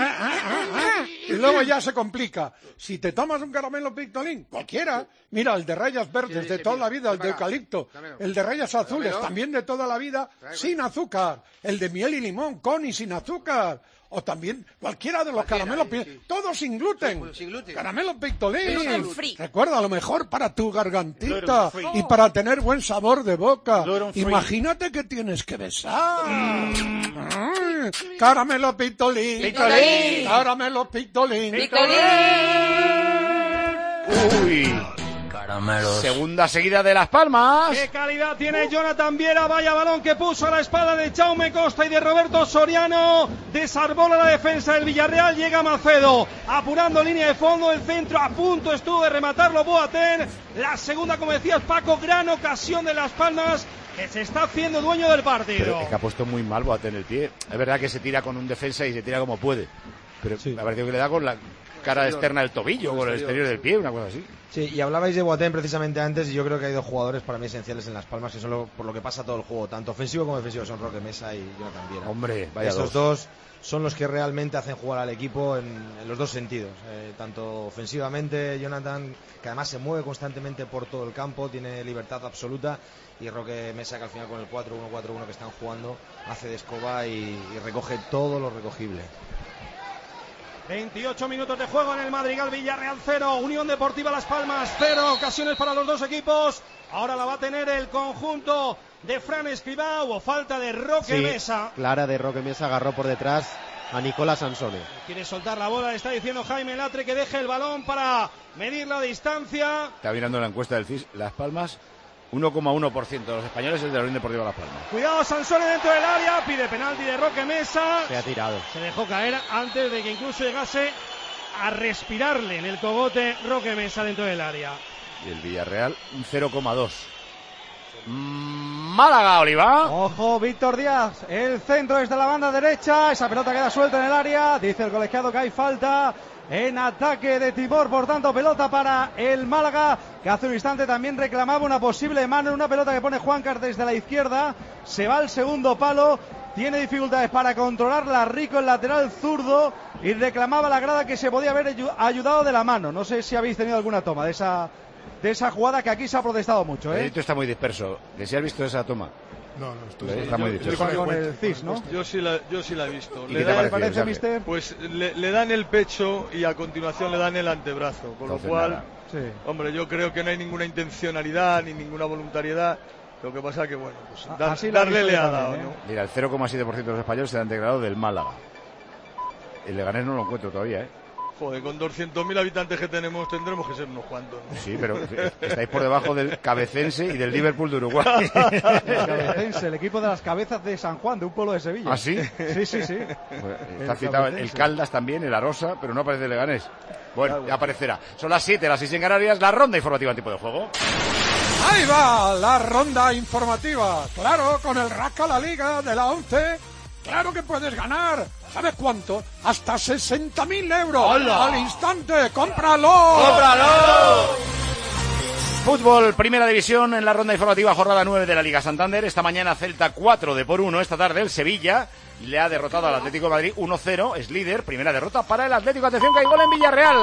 [SPEAKER 2] y luego ya se complica. Si te tomas un caramelo pintolín, cualquiera, mira, el de rayas verdes de toda la vida, el de eucalipto, el de rayas azules también de toda la vida, sin azúcar, el de miel y limón, con y sin azúcar. O también cualquiera de los caramelos, todos sin gluten. Caramelos pictolín. Recuerda, lo mejor para tu gargantita y para tener buen sabor de boca. Imagínate que tienes que besar. Caramelo pictolín. Caramelo pictolín.
[SPEAKER 1] Uy. Segunda seguida de Las Palmas.
[SPEAKER 11] ¡Qué calidad tiene Jonathan Viera! Vaya balón que puso a la espalda de Jaume Costa y de Roberto Soriano. Desarbola la defensa del Villarreal. Llega Macedo apurando línea de fondo. El centro a punto estuvo de rematarlo Boateng. La segunda, como decías Paco, gran ocasión de Las Palmas, que se está haciendo dueño del partido.
[SPEAKER 1] Pero es que ha puesto muy mal Boateng el pie. Es verdad que se tira con un defensa y se tira como puede. Pero me ha parecido que le da con la cara externa del tobillo, con el exterior del pie, una cosa así.
[SPEAKER 12] Sí, y hablabais de Boateng precisamente antes, y yo creo que hay dos jugadores para mí esenciales en Las Palmas, que son por lo que pasa todo el juego, tanto ofensivo como defensivo, son Roque Mesa y Jonathan Viera.
[SPEAKER 1] Hombre, vaya
[SPEAKER 12] Estos dos son los que realmente hacen jugar al equipo en los dos sentidos, tanto ofensivamente Jonathan, que además se mueve constantemente por todo el campo, tiene libertad absoluta, y Roque Mesa, que al final con el 4-1-4-1 que están jugando hace de escoba y recoge todo lo recogible.
[SPEAKER 11] 28 minutos de juego en el Madrigal. Villarreal 0, Unión Deportiva Las Palmas 0, ocasiones para los dos equipos. Ahora la va a tener el conjunto de Fran Escribá. Hubo falta de Roque Mesa.
[SPEAKER 18] Clara de Roque Mesa, agarró por detrás a Nicolás Sansone.
[SPEAKER 11] Quiere soltar la bola, le está diciendo Jaime Latre que deje el balón para medir la distancia.
[SPEAKER 1] Está mirando la encuesta del CIS, Las Palmas, 1,1% de los españoles es de la Unión Deportiva Las Palmas.
[SPEAKER 11] Cuidado, Sansone dentro del área, pide penalti de Roque Mesa.
[SPEAKER 18] Se ha tirado.
[SPEAKER 11] Se dejó caer antes de que incluso llegase a respirarle en el cogote Roque Mesa dentro del área.
[SPEAKER 1] Y el Villarreal, un 0,2. Málaga, Oliva.
[SPEAKER 3] Ojo, Víctor Díaz, el centro desde la banda derecha, esa pelota queda suelta en el área, dice el colegiado que hay falta en ataque de Timor, por tanto pelota para el Málaga, que hace un instante también reclamaba una posible mano en una pelota que pone Juancart desde la izquierda, se va al segundo palo, tiene dificultades para controlarla Rico, el lateral zurdo, y reclamaba la grada que se podía haber ayudado de la mano. No sé si habéis tenido alguna toma de esa jugada, que aquí se ha protestado mucho,
[SPEAKER 1] El está muy disperso. ¿Que si has visto esa toma?
[SPEAKER 6] No,
[SPEAKER 1] está muy disperso.
[SPEAKER 3] Con el CIS, ¿no?
[SPEAKER 13] Yo sí la he visto.
[SPEAKER 1] ¿Y qué te
[SPEAKER 3] parece, mister?
[SPEAKER 13] Pues le dan el pecho y a continuación le dan el antebrazo, con lo cual, hombre, yo creo que no hay ninguna intencionalidad ni ninguna voluntariedad. Lo que pasa que, bueno, pues darle le ha dado, ¿no?
[SPEAKER 1] Mira, el 0,7% de los españoles se han degradado del Málaga. El Leganés no lo encuentro todavía,
[SPEAKER 13] Joder, con 200.000 habitantes que tenemos tendremos que ser unos cuantos, ¿no?
[SPEAKER 1] Sí, pero estáis por debajo del Cabecense y del Liverpool de Uruguay.
[SPEAKER 3] El Cabecense, el equipo de las cabezas de San Juan, de un pueblo de Sevilla.
[SPEAKER 1] ¿Ah, sí?
[SPEAKER 3] Sí.
[SPEAKER 1] Pues está citado el Caldas también, el Arosa, pero no aparece el Leganés. Bueno, ya aparecerá. Son las 7, las 6 en Canarias, la ronda informativa en tiempo de juego.
[SPEAKER 2] Ahí va la ronda informativa. Claro, con el Rasca la Liga de la 11. Claro que puedes ganar. ¿Sabes cuánto? Hasta 60.000 euros.
[SPEAKER 1] ¡Hola!
[SPEAKER 2] Al instante. ¡Cómpralo!
[SPEAKER 1] ¡Cómpralo! Fútbol, primera división en la ronda informativa, jornada 9 de la Liga Santander. Esta mañana Celta 4-1. Esta tarde el Sevilla le ha derrotado al Atlético de Madrid 1-0. Es líder, primera derrota para el Atlético. Atención que hay gol en Villarreal.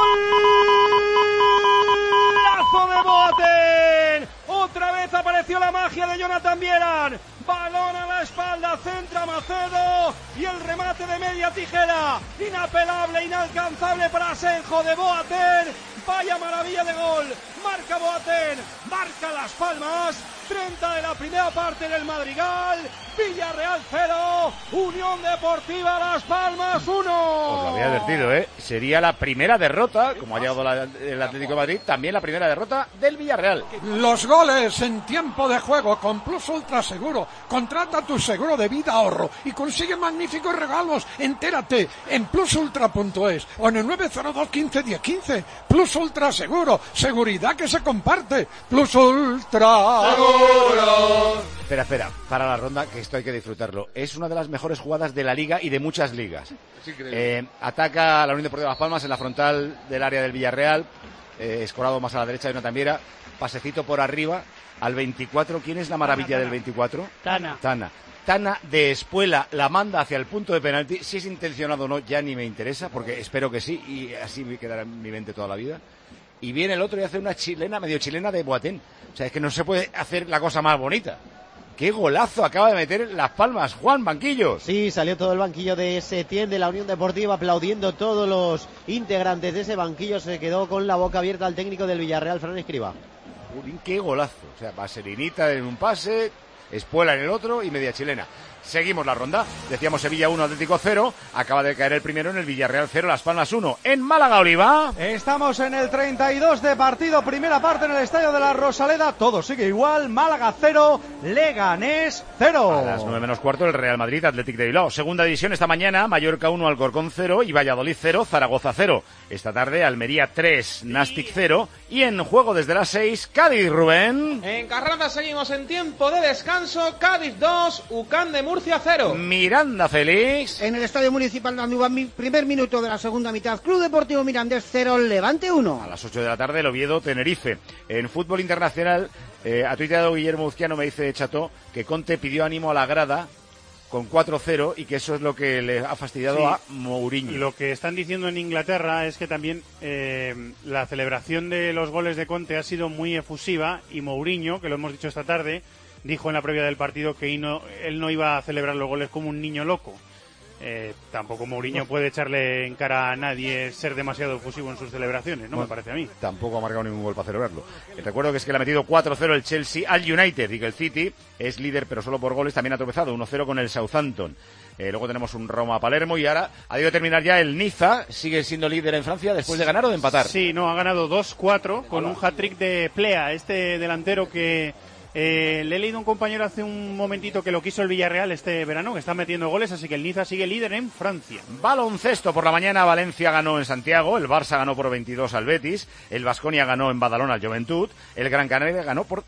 [SPEAKER 11] ¡Golazo de Boateng! Otra vez apareció la magia de Jonathan Bieran. Balón a la espalda, centra Macedo y el remate de media tijera. Inapelable, inalcanzable para Asenjo de Boateng. Vaya maravilla de gol. Marca Boateng, marca Las Palmas. 30 de la primera parte del Madrigal. Villarreal 0, Unión Deportiva Las Palmas 1.
[SPEAKER 1] Os lo había advertido, sería la primera derrota, como ha llegado el Atlético de Madrid, también la primera derrota del Villarreal.
[SPEAKER 2] Los goles en tiempo de juego con Plus Ultra Seguro. Contrata tu seguro de vida ahorro y consigue magníficos regalos. Entérate en plusultra.es o en el 902 15 10 15. Plus Ultra Seguro, seguridad que se comparte. Plus Ultra Seguro.
[SPEAKER 1] Espera, para la ronda, que esto hay que disfrutarlo. Es una de las mejores jugadas de la Liga y de muchas ligas.
[SPEAKER 13] Es increíble.
[SPEAKER 1] Ataca a la Unión Deportiva Las Palmas en la frontal del área del Villarreal. Escorado más a la derecha de una tambiera. Pasecito por arriba al 24. ¿Quién es la maravilla del 24? Tana de Espuela la manda hacia el punto de penalti. Si es intencionado o no, ya ni me interesa, porque espero que sí, y así me quedará en mi mente toda la vida. Y viene el otro y hace una chilena, medio chilena de Boateng. O sea, es que no se puede hacer la cosa más bonita. ¡Qué golazo acaba de meter Las Palmas! Juan, banquillos.
[SPEAKER 18] Sí, salió todo el banquillo de Setién de la Unión Deportiva aplaudiendo. Todos los integrantes de ese banquillo. Se quedó con la boca abierta al técnico del Villarreal, Fran Escribá.
[SPEAKER 1] ¡Qué golazo! O sea, vaserinita en un pase, Espuela en el otro y media chilena. Seguimos la ronda. Decíamos Sevilla 1, Atlético 0. Acaba de caer el primero en el Villarreal 0, Las Palmas 1. En Málaga, Oliva.
[SPEAKER 3] Estamos en el 32 de partido, primera parte en el Estadio de la Rosaleda. Todo sigue igual. Málaga 0, Leganés 0.
[SPEAKER 1] A las 9 menos cuarto el Real Madrid, Athletic de Bilbao. Segunda división esta mañana, Mallorca 1, Alcorcón 0 y Valladolid 0, Zaragoza 0. Esta tarde Almería 3, Nastic 0. Y en juego desde las 6, Cádiz, Rubén.
[SPEAKER 16] En Carranza seguimos en tiempo de descanso. Cádiz 2, UCAM de Murcia 0.
[SPEAKER 1] Miranda, Félix.
[SPEAKER 4] En el Estadio Municipal de Andújar, primer minuto de la segunda mitad. Club Deportivo Mirandés 0, Levante 1.
[SPEAKER 1] A las 8 de la tarde el Oviedo, Tenerife. En fútbol internacional, ha tuiteado Guillermo Uzquiano, me dice Cható, que Conte pidió ánimo a la grada con 4-0 y que eso es lo que le ha fastidiado a Mourinho.
[SPEAKER 5] Lo que están diciendo en Inglaterra es que también la celebración de los goles de Conte ha sido muy efusiva y Mourinho, que lo hemos dicho esta tarde, dijo en la previa del partido que él no iba a celebrar los goles como un niño loco. Tampoco Mourinho puede echarle en cara a nadie ser demasiado efusivo en sus celebraciones, ¿no? Me parece a mí.
[SPEAKER 1] Tampoco ha marcado ningún gol para celebrarlo. Recuerdo que es que le ha metido 4-0 el Chelsea al United y que el City es líder, pero solo por goles, también ha tropezado 1-0 con el Southampton. Luego tenemos un Roma-Palermo y ahora ha debido terminar ya el Niza. ¿Sigue siendo líder en Francia después de ganar o de empatar?
[SPEAKER 5] Sí, no, ha ganado 2-4 con un hat-trick de Plea, este delantero que... le he leído a un compañero hace un momentito que lo quiso el Villarreal este verano, que está metiendo goles, así que el Niza sigue líder en Francia.
[SPEAKER 1] Baloncesto por la mañana, Valencia ganó en Santiago, el Barça ganó por 22 al Betis, el Baskonia ganó en Badalona al Juventud, el Gran Canaria ganó por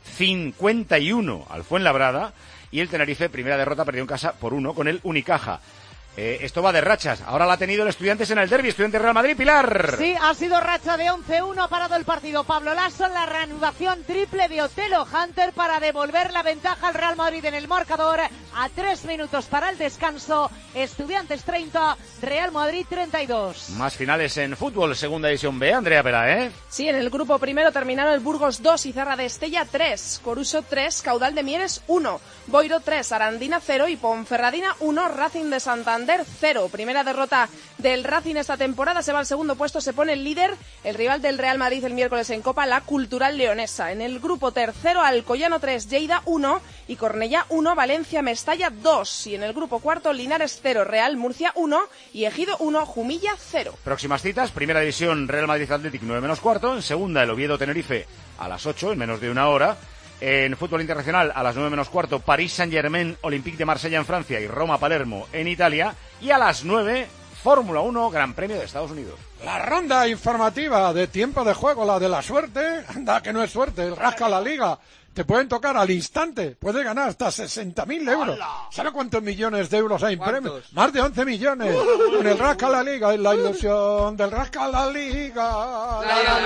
[SPEAKER 1] 51 al Fuenlabrada y el Tenerife, primera derrota, perdió en casa por 1 con el Unicaja. Esto va de rachas. Ahora la ha tenido el Estudiantes en el derbi. Estudiantes Real Madrid, Pilar.
[SPEAKER 7] Sí, ha sido racha de 11-1, ha parado el partido Pablo Lasso, la reanudación triple de Otelo Hunter para devolver la ventaja al Real Madrid en el marcador a 3 minutos para el descanso. Estudiantes 30, Real Madrid 32.
[SPEAKER 1] Más finales en fútbol, segunda división B, Andrea Pera,
[SPEAKER 8] Sí, en el grupo primero terminaron el Burgos 2 y Serra de Estella 3, Coruso 3, Caudal de Mieres 1, Boiro 3, Arandina 0 y Ponferradina 1, Racing de Santander 0. Primera derrota del Racing esta temporada, se va al segundo puesto, se pone el líder, el rival del Real Madrid el miércoles en Copa, la Cultural Leonesa. En el grupo tercero, Alcoyano 3, Lleida 1 y Cornellá 1, Valencia Mestalla 2. Y en el grupo cuarto, Linares 0, Real Murcia 1 y Ejido 1, Jumilla 0.
[SPEAKER 1] Próximas citas, primera división Real Madrid Athletic 9 menos cuarto, en segunda el Oviedo Tenerife a las 8, en menos de una hora. En fútbol internacional, a las 9 menos cuarto, París Saint-Germain, Olympique de Marsella en Francia y Roma-Palermo en Italia. Y a las 9, Fórmula 1, Gran Premio de Estados Unidos.
[SPEAKER 2] La ronda informativa de tiempo de juego, la de la suerte, anda que no es suerte, el rasca la liga. Te pueden tocar al instante, puedes ganar hasta 60.000 euros. ¿Sabes cuántos millones de euros hay en premios? Más de 11 millones. Con el rasca la liga y la ilusión del rasca la liga.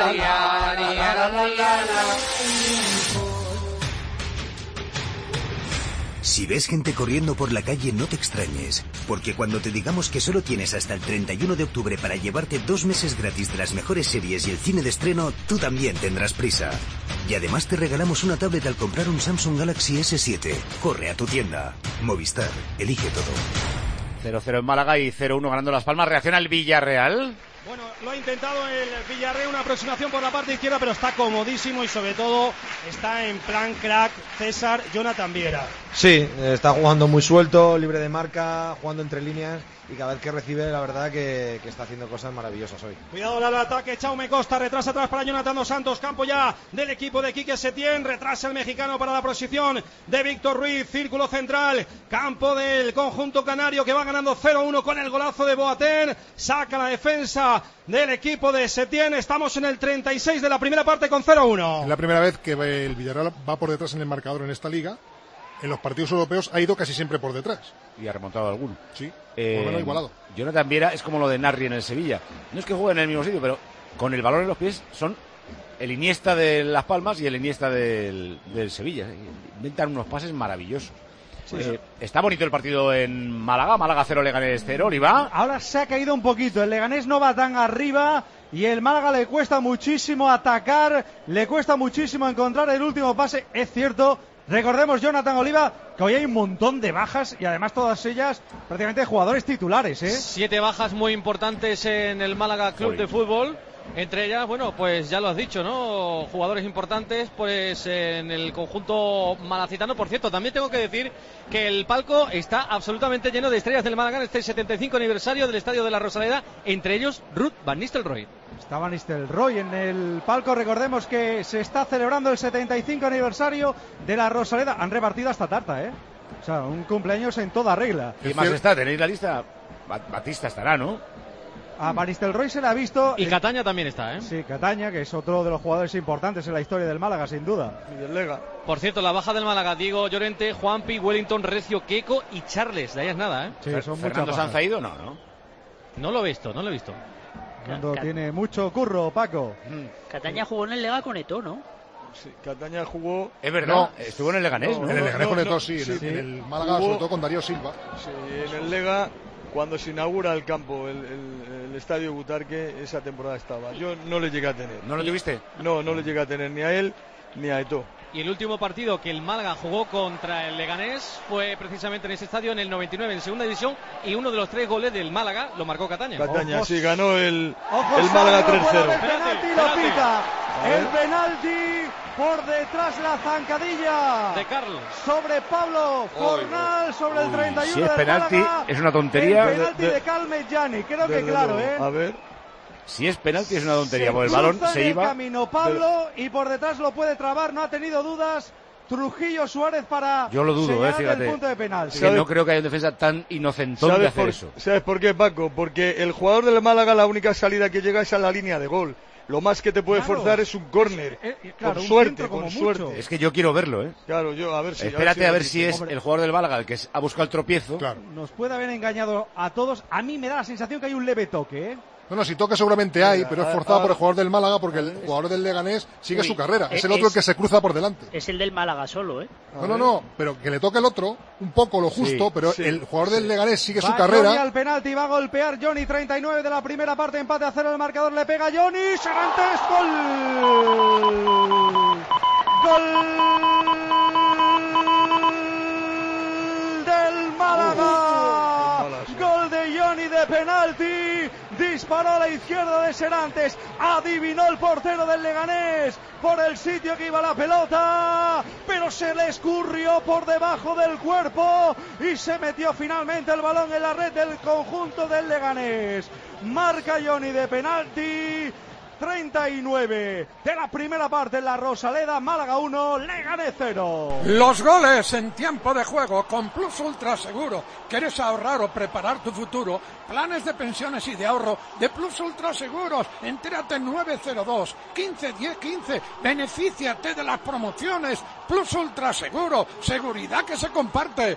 [SPEAKER 19] Si ves gente corriendo por la calle, no te extrañes, porque cuando te digamos que solo tienes hasta el 31 de octubre para llevarte 2 meses gratis de las mejores series y el cine de estreno, tú también tendrás prisa. Y además te regalamos una tablet al comprar un Samsung Galaxy S7. Corre a tu tienda. Movistar, elige todo.
[SPEAKER 1] 0-0 en Málaga y 0-1 ganando Las Palmas. ¿Reacciona el Villarreal?
[SPEAKER 11] Bueno, lo ha intentado el Villarreal, una aproximación por la parte izquierda, pero está comodísimo y sobre todo está en plan crack César Jonathan Viera.
[SPEAKER 12] Sí, está jugando muy suelto, libre de marca, jugando entre líneas y cada vez que recibe, la verdad que está haciendo cosas maravillosas hoy.
[SPEAKER 11] Cuidado al ataque, Chaume Costa, retrasa atrás para Jonathan Dos Santos, campo ya del equipo de Quique Setién, retrasa el mexicano para la posición de Víctor Ruiz, círculo central, campo del conjunto canario que va ganando 0-1 con el golazo de Boateng, saca la defensa del equipo de Setién, estamos en el 36 de la primera parte con 0-1.
[SPEAKER 6] Es la primera vez que el Villarreal va por detrás en el marcador en esta liga. En los partidos europeos ha ido casi siempre por detrás.
[SPEAKER 1] Y ha remontado alguno.
[SPEAKER 6] Sí, por lo menos igualado.
[SPEAKER 1] Jonathan Viera es como lo de Narri en el Sevilla. No es que jueguen en el mismo sitio, pero con el balón en los pies son el Iniesta de Las Palmas y el Iniesta del Sevilla. Inventan unos pases maravillosos. Sí. Está bonito el partido en Málaga. Málaga 0, Leganés 0, Oliva.
[SPEAKER 3] Ahora se ha caído un poquito. El Leganés no va tan arriba y el Málaga le cuesta muchísimo atacar, le cuesta muchísimo encontrar el último pase. Es cierto. Recordemos, Jonathan Oliva, que hoy hay un montón de bajas y además todas ellas prácticamente jugadores titulares, ¿eh?
[SPEAKER 17] 7 bajas muy importantes en el Málaga Club de Fútbol. Entre ellas, bueno, pues ya lo has dicho, ¿no? Jugadores importantes, pues en el conjunto malacitano. Por cierto, también tengo que decir que el palco está absolutamente lleno de estrellas del Málaga en este 75 aniversario del Estadio de la Rosaleda, entre ellos Ruud van Nistelrooy.
[SPEAKER 3] Está Van Nistelrooy en el palco. Recordemos que se está celebrando el 75 aniversario de la Rosaleda. Han repartido hasta tarta, ¿eh? O sea, un cumpleaños en toda regla.
[SPEAKER 1] ¿Qué más está? ¿Tenéis la lista? Batista estará, ¿no?
[SPEAKER 3] A Van Nistelrooy se le ha visto.
[SPEAKER 17] Y Cataña también está, ¿eh?
[SPEAKER 3] Sí, Cataña, que es otro de los jugadores importantes en la historia del Málaga, sin duda.
[SPEAKER 11] Y del Lega.
[SPEAKER 17] Por cierto, la baja del Málaga: Diego Llorente, Juanpi, Wellington, Recio, Queco y Charles. De ahí es nada, ¿eh?
[SPEAKER 3] Sí, son
[SPEAKER 1] ¿Fernando Sanz ha ido? No.
[SPEAKER 17] No lo he visto.
[SPEAKER 3] Cuando tiene mucho curro, Paco.
[SPEAKER 14] Cataña jugó en el Lega con Eto'o, ¿no?
[SPEAKER 13] Sí, Cataña jugó...
[SPEAKER 1] Es verdad, estuvo en el Leganés, ¿no?
[SPEAKER 6] En el Leganés con Eto'o, sí. En el Málaga, sobre todo con Darío Silva.
[SPEAKER 13] Sí, en el Lega, cuando se inaugura el campo, el estadio Butarque, esa temporada estaba. Yo no le llegué a tener.
[SPEAKER 1] ¿No lo tuviste?
[SPEAKER 13] No le llegué a tener ni a él ni a Eto'o.
[SPEAKER 17] Y el último partido que el Málaga jugó contra el Leganés fue precisamente en ese estadio en el 99 en segunda división, y uno de los 3 goles del Málaga lo marcó Cataña.
[SPEAKER 13] Sí, ganó el Málaga 3-0.
[SPEAKER 3] Penalti lo pita. El penalti por detrás, la zancadilla
[SPEAKER 17] de Carlos
[SPEAKER 3] sobre Pablo Fornal, sobre el 31
[SPEAKER 1] si es
[SPEAKER 3] del
[SPEAKER 1] penalti,
[SPEAKER 3] Málaga.
[SPEAKER 1] es una tontería.
[SPEAKER 3] El penalti de Calmegiani, creo que claro, ¿eh?
[SPEAKER 13] A ver.
[SPEAKER 1] Si es penalti es una tontería, porque el balón se iba.
[SPEAKER 3] Camino Pablo y por detrás lo puede trabar, no ha tenido dudas. Trujillo Suárez para
[SPEAKER 1] yo lo dudo,
[SPEAKER 3] fíjate. El punto de penalti.
[SPEAKER 1] Que no creo que haya un defensa tan inocentón de hacer eso.
[SPEAKER 13] ¿Sabes por qué, Paco? Porque el jugador del Málaga, la única salida que llega es a la línea de gol. Lo más que te puede forzar es un córner.
[SPEAKER 3] Claro,
[SPEAKER 13] con suerte.
[SPEAKER 1] Es que yo quiero verlo, ¿eh?
[SPEAKER 13] Claro, a ver si...
[SPEAKER 1] Espérate a ver si es el jugador del Málaga el que ha buscado el tropiezo.
[SPEAKER 6] Claro.
[SPEAKER 3] Nos puede haber engañado a todos. A mí me da la sensación que hay un leve toque, ¿eh?
[SPEAKER 6] Bueno, si toque seguramente hay, pero es forzado por el jugador del Málaga porque el jugador del Leganés sigue su carrera. Es el otro el que se cruza por delante.
[SPEAKER 14] Es el del Málaga solo, ¿eh?
[SPEAKER 6] No, pero que le toque el otro, un poco lo justo, pero el jugador del Leganés sigue su
[SPEAKER 3] Johnny
[SPEAKER 6] carrera.
[SPEAKER 3] Al penalti, va a golpear Johnny, 39 de la primera parte, empate a 0 el marcador, le pega Johnny, Serantes, gol. Gol del Málaga. Gol de Johnny de penalti. disparó a la izquierda de Serantes, adivinó el portero del Leganés por el sitio que iba la pelota, pero se le escurrió por debajo del cuerpo y se metió finalmente el balón en la red del conjunto del Leganés. Marca Johnny de penalti. 39 de la primera parte en la Rosaleda. Málaga 1, Leganés 0.
[SPEAKER 2] Los goles en tiempo de juego con Plus Ultra Seguro. ¿Quieres ahorrar o preparar tu futuro? Planes de pensiones y de ahorro de Plus Ultra Seguros. Entérate en 902 15 10 15. Benefíciate de las promociones. Plus Ultra Seguro. Seguridad que se comparte.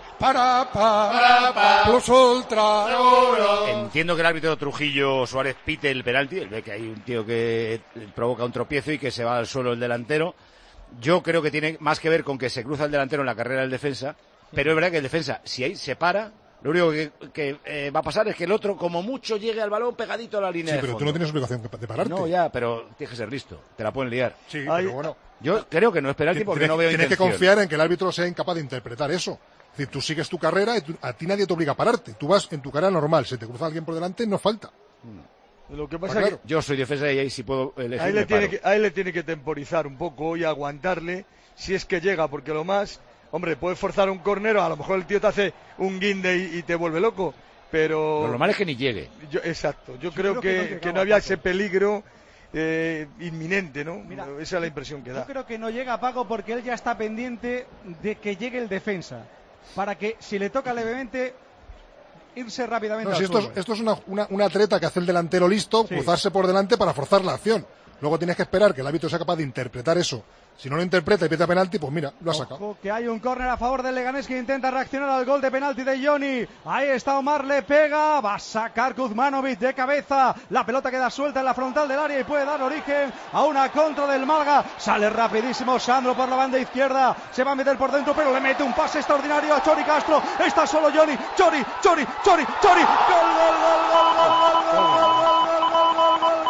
[SPEAKER 2] Plus Ultra Seguro.
[SPEAKER 1] Entiendo que el árbitro Trujillo Suárez pite el penalti. Él ve que hay un tío que provoca un tropiezo y que se va al suelo el delantero. Yo creo que tiene más que ver con que se cruza el delantero en la carrera del defensa, pero es verdad que el defensa, si ahí se para, lo único que va a pasar es que el otro, como mucho, llegue al balón pegadito a la línea de fondo.
[SPEAKER 6] Sí, pero tú no tienes obligación de pararte.
[SPEAKER 1] No, ya, pero tienes que ser listo, te la pueden liar.
[SPEAKER 6] Sí, pero bueno.
[SPEAKER 1] Yo creo que no es penalti porque no veo intención.
[SPEAKER 6] Tienes que confiar en que el árbitro sea incapaz de interpretar eso. Es decir, tú sigues tu carrera y a ti nadie te obliga a pararte. Tú vas en tu carrera normal, si te cruza alguien por delante, no falta.
[SPEAKER 13] Lo que pasa es que
[SPEAKER 1] yo soy defensa y ahí si puedo elegir
[SPEAKER 13] ahí le tiene que temporizar un poco y aguantarle si es que llega, porque lo más, hombre, puedes forzar un córner, a lo mejor el tío te hace un guinde y te vuelve loco, pero
[SPEAKER 1] lo normal es que ni llegue.
[SPEAKER 13] Exacto, yo creo que no había ese peligro inminente, ¿no?
[SPEAKER 3] Mira,
[SPEAKER 13] esa es la impresión que da.
[SPEAKER 3] Yo creo que no llega Paco porque él ya está pendiente de que llegue el defensa, para que si le toca levemente irse rápidamente
[SPEAKER 6] no,
[SPEAKER 3] al
[SPEAKER 6] si esto es una treta que hace el delantero listo, sí, cruzarse por delante para forzar la acción. Luego tienes que esperar que el árbitro sea capaz de interpretar eso. Si no lo interpreta y pita penalti, pues mira, lo ha sacado.
[SPEAKER 3] Que hay un córner a favor del Leganés que intenta reaccionar al gol de penalti de Johnny. Ahí está Omar, le pega, va a sacar Kuzmanovic de cabeza. La pelota queda suelta en la frontal del área y puede dar origen a una contra del Málaga. Sale rapidísimo Sandro por la banda izquierda. Se va a meter por dentro, pero le mete un pase extraordinario a Chori Castro. Está solo Johnny. Chori. Gol, gol, gol, gol, gol, gol, gol,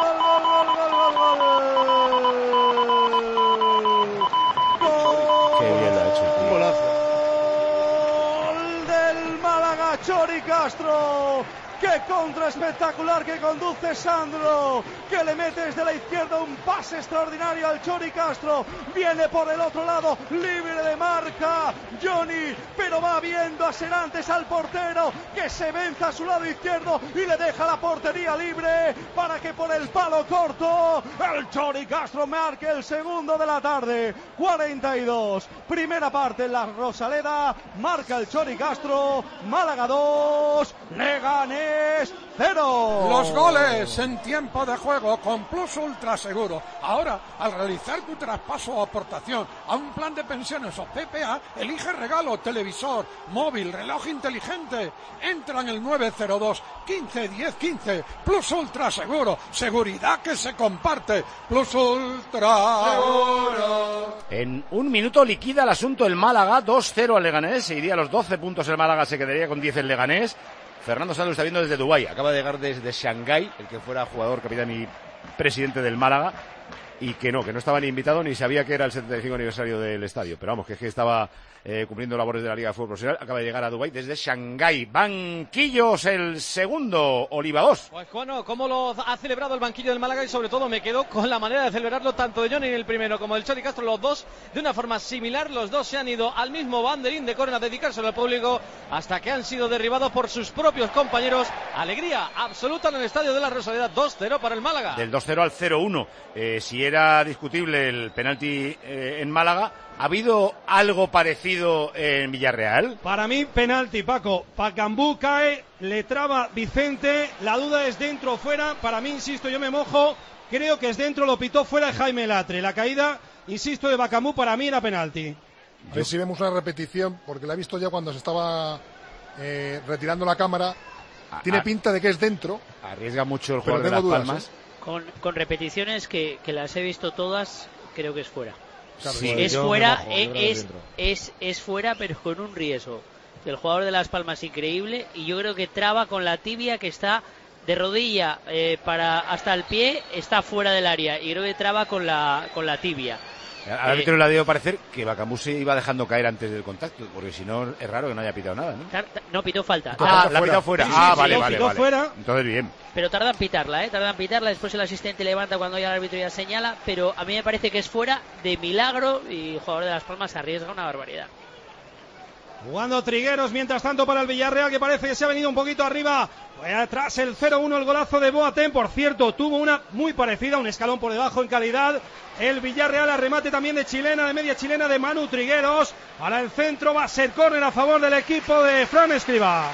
[SPEAKER 3] Chori Castro, qué contra espectacular que conduce Sandro, que le mete desde la izquierda un pase extraordinario al Chori Castro, viene por el otro lado, libre de marca Johnny, pero va viendo a Serantes, al portero, que se vence a su lado izquierdo y le deja la portería libre para que por el palo corto el Chori Castro marque el segundo de la tarde. 42, primera parte en la Rosaleda, marca el Chori Castro. Málaga 2, Leganés 0.
[SPEAKER 2] Los goles en tiempo de juego con Plus Ultra Seguro. Ahora, al realizar tu traspaso o aportación a un plan de pensiones o PPA, elige regalo, televisor, móvil, reloj inteligente. Entra en el 902 15 10 15. Plus Ultra Seguro. Seguridad que se comparte. Plus Ultra Seguro.
[SPEAKER 1] En un minuto liquida el asunto el Málaga, 2-0 al Leganés. Se iría a los 12 puntos el Málaga, se quedaría con 10 el Leganés. Fernando Sandro está viendo desde Dubái, acaba de llegar desde Shanghái, el que fuera jugador, capitán y presidente del Málaga, y que no estaba ni invitado ni sabía que era el 75 aniversario del estadio, pero vamos, que es que estaba cumpliendo labores de la Liga de Fútbol Profesional, acaba de llegar a Dubái desde Shanghái. Banquillos, el segundo, Oliva 2.
[SPEAKER 17] Pues bueno, cómo lo ha celebrado el banquillo del Málaga y sobre todo me quedo con la manera de celebrarlo tanto de Johnny el primero como el Chori Castro, los dos de una forma similar. Los dos se han ido al mismo banderín de córner a dedicárselo al público hasta que han sido derribados por sus propios compañeros. Alegría absoluta en el estadio de la Rosaleda, 2-0 para el Málaga.
[SPEAKER 1] Del 2-0 al 0-1. Si era discutible el penalti en Málaga, ¿ha habido algo parecido en Villarreal?
[SPEAKER 11] Para mí, penalti, Paco. Pacambú cae, le traba Vicente. La duda es dentro o fuera. Para mí, insisto, yo me mojo. Creo que es dentro, lo pitó fuera de Jaime Latre. La caída, insisto, de Bacambú para mí era penalti.
[SPEAKER 6] A ver si vemos una repetición, porque la he visto ya cuando se estaba retirando la cámara. Tiene pinta de que es dentro.
[SPEAKER 1] Arriesga mucho el jugador de Las Palmas.
[SPEAKER 14] Con repeticiones que las he visto todas, creo que es fuera.
[SPEAKER 6] Claro,
[SPEAKER 14] sí, es fuera, es fuera, pero con un riesgo. El jugador de Las Palmas increíble, y yo creo que traba con la tibia que está de rodilla para hasta el pie está fuera del área y creo que traba con la tibia.
[SPEAKER 1] Al árbitro le ha debido parecer que Bakambu se iba dejando caer antes del contacto, porque si no es raro que no haya pitado nada, ¿no?
[SPEAKER 14] No, pitó falta.
[SPEAKER 1] La ha pitado fuera. Vale.
[SPEAKER 11] Fuera.
[SPEAKER 1] Entonces bien.
[SPEAKER 14] Pero tarda en pitarla, después el asistente levanta cuando ya el árbitro ya señala, pero a mí me parece que es fuera de milagro y el jugador de Las Palmas se arriesga una barbaridad.
[SPEAKER 11] Jugando Trigueros, mientras tanto para el Villarreal, que parece que se ha venido un poquito arriba. Atrás el 0-1, el golazo de Boateng, por cierto, tuvo una muy parecida, un escalón por debajo en calidad. El Villarreal, a remate también de chilena, de media chilena de Manu Trigueros. Para el centro va a ser córner a favor del equipo de Fran Escribá.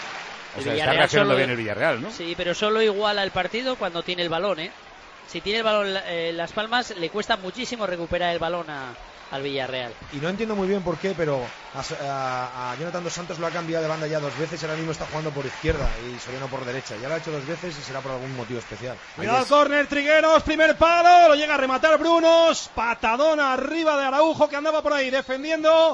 [SPEAKER 1] O sea, está reaccionando bien el Villarreal, ¿no?
[SPEAKER 14] Sí, pero solo iguala el partido cuando tiene el balón, ¿eh? Si tiene el balón Las Palmas, le cuesta muchísimo recuperar el balón al Villarreal.
[SPEAKER 12] Y no entiendo muy bien por qué, pero a Jonathan Dos Santos lo ha cambiado de banda ya 2 veces y ahora mismo está jugando por izquierda y Soriano por derecha. Ya lo ha hecho 2 veces y será por algún motivo especial.
[SPEAKER 11] Cuidado al córner, Trigueros, primer palo, lo llega a rematar Brunos, patadón arriba de Araujo que andaba por ahí defendiendo.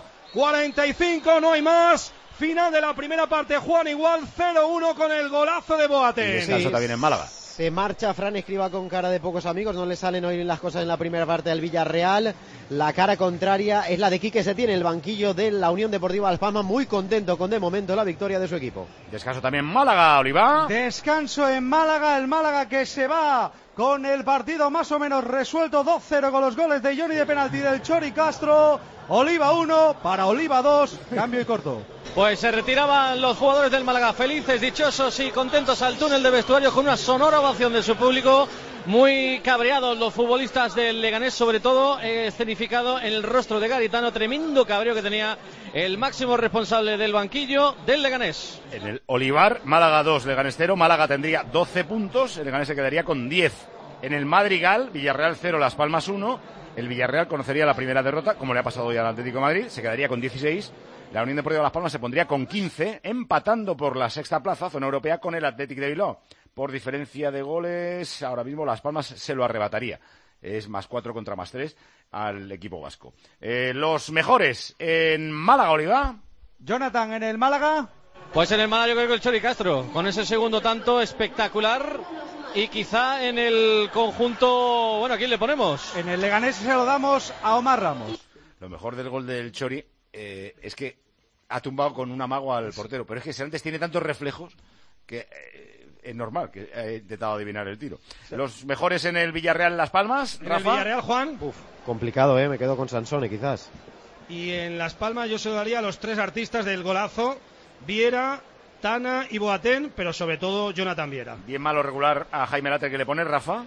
[SPEAKER 11] 45, no hay más. Final de la primera parte, Juan, igual 0-1 con el golazo de Boateng.
[SPEAKER 1] Y descanso también en Málaga.
[SPEAKER 18] Se marcha Fran Escribá con cara de pocos amigos, no le salen hoy las cosas en la primera parte del Villarreal. La cara contraria es la de Quique Setién, el banquillo de la Unión Deportiva Las Palmas, muy contento con de momento la victoria de su equipo.
[SPEAKER 1] Descanso también en Málaga, Oliva.
[SPEAKER 3] Descanso en Málaga, el Málaga que se va con el partido más o menos resuelto, 2-0 con los goles de Johnny de penalti del Chori Castro. Oliva 1 para Oliva 2, cambio y corto.
[SPEAKER 17] Pues se retiraban los jugadores del Málaga felices, dichosos y contentos al túnel de vestuarios con una sonora ovación de su público. Muy cabreados los futbolistas del Leganés, sobre todo escenificado en el rostro de Garitano, tremendo cabreo que tenía el máximo responsable del banquillo del Leganés.
[SPEAKER 1] En el Olivar, Málaga 2, Leganés 0, Málaga tendría 12 puntos, el Leganés se quedaría con 10. En el Madrigal, Villarreal 0, Las Palmas 1, el Villarreal conocería la primera derrota, como le ha pasado ya al Atlético de Madrid, se quedaría con 16. La Unión Deportiva Las Palmas se pondría con 15, empatando por la sexta plaza, zona europea, con el Athletic de Bilbao. Por diferencia de goles, ahora mismo Las Palmas se lo arrebataría. Es +4 contra +3 al equipo vasco. Los mejores en Málaga, Oliva.
[SPEAKER 3] Jonathan, en el Málaga.
[SPEAKER 17] Pues en el Málaga yo creo que el Chori Castro, con ese segundo tanto espectacular. Y quizá en el conjunto, bueno, ¿a quién le ponemos?
[SPEAKER 3] En el Leganés se lo damos a Omar Ramos.
[SPEAKER 1] Lo mejor del gol del Chori es que ha tumbado con un amago al portero, pero es que antes tiene tantos reflejos que es normal que haya intentado adivinar el tiro. Los mejores en el Villarreal, Las Palmas,
[SPEAKER 11] En
[SPEAKER 1] Rafa.
[SPEAKER 11] el Villarreal, Juan.
[SPEAKER 18] Complicado, me quedo con Sansone quizás.
[SPEAKER 11] Y en Las Palmas yo se lo daría a los 3 artistas del golazo: Viera, Tana y Boateng, pero sobre todo Jonathan Viera.
[SPEAKER 1] Bien, malo, regular a Jaime Latre, que le pone, Rafa.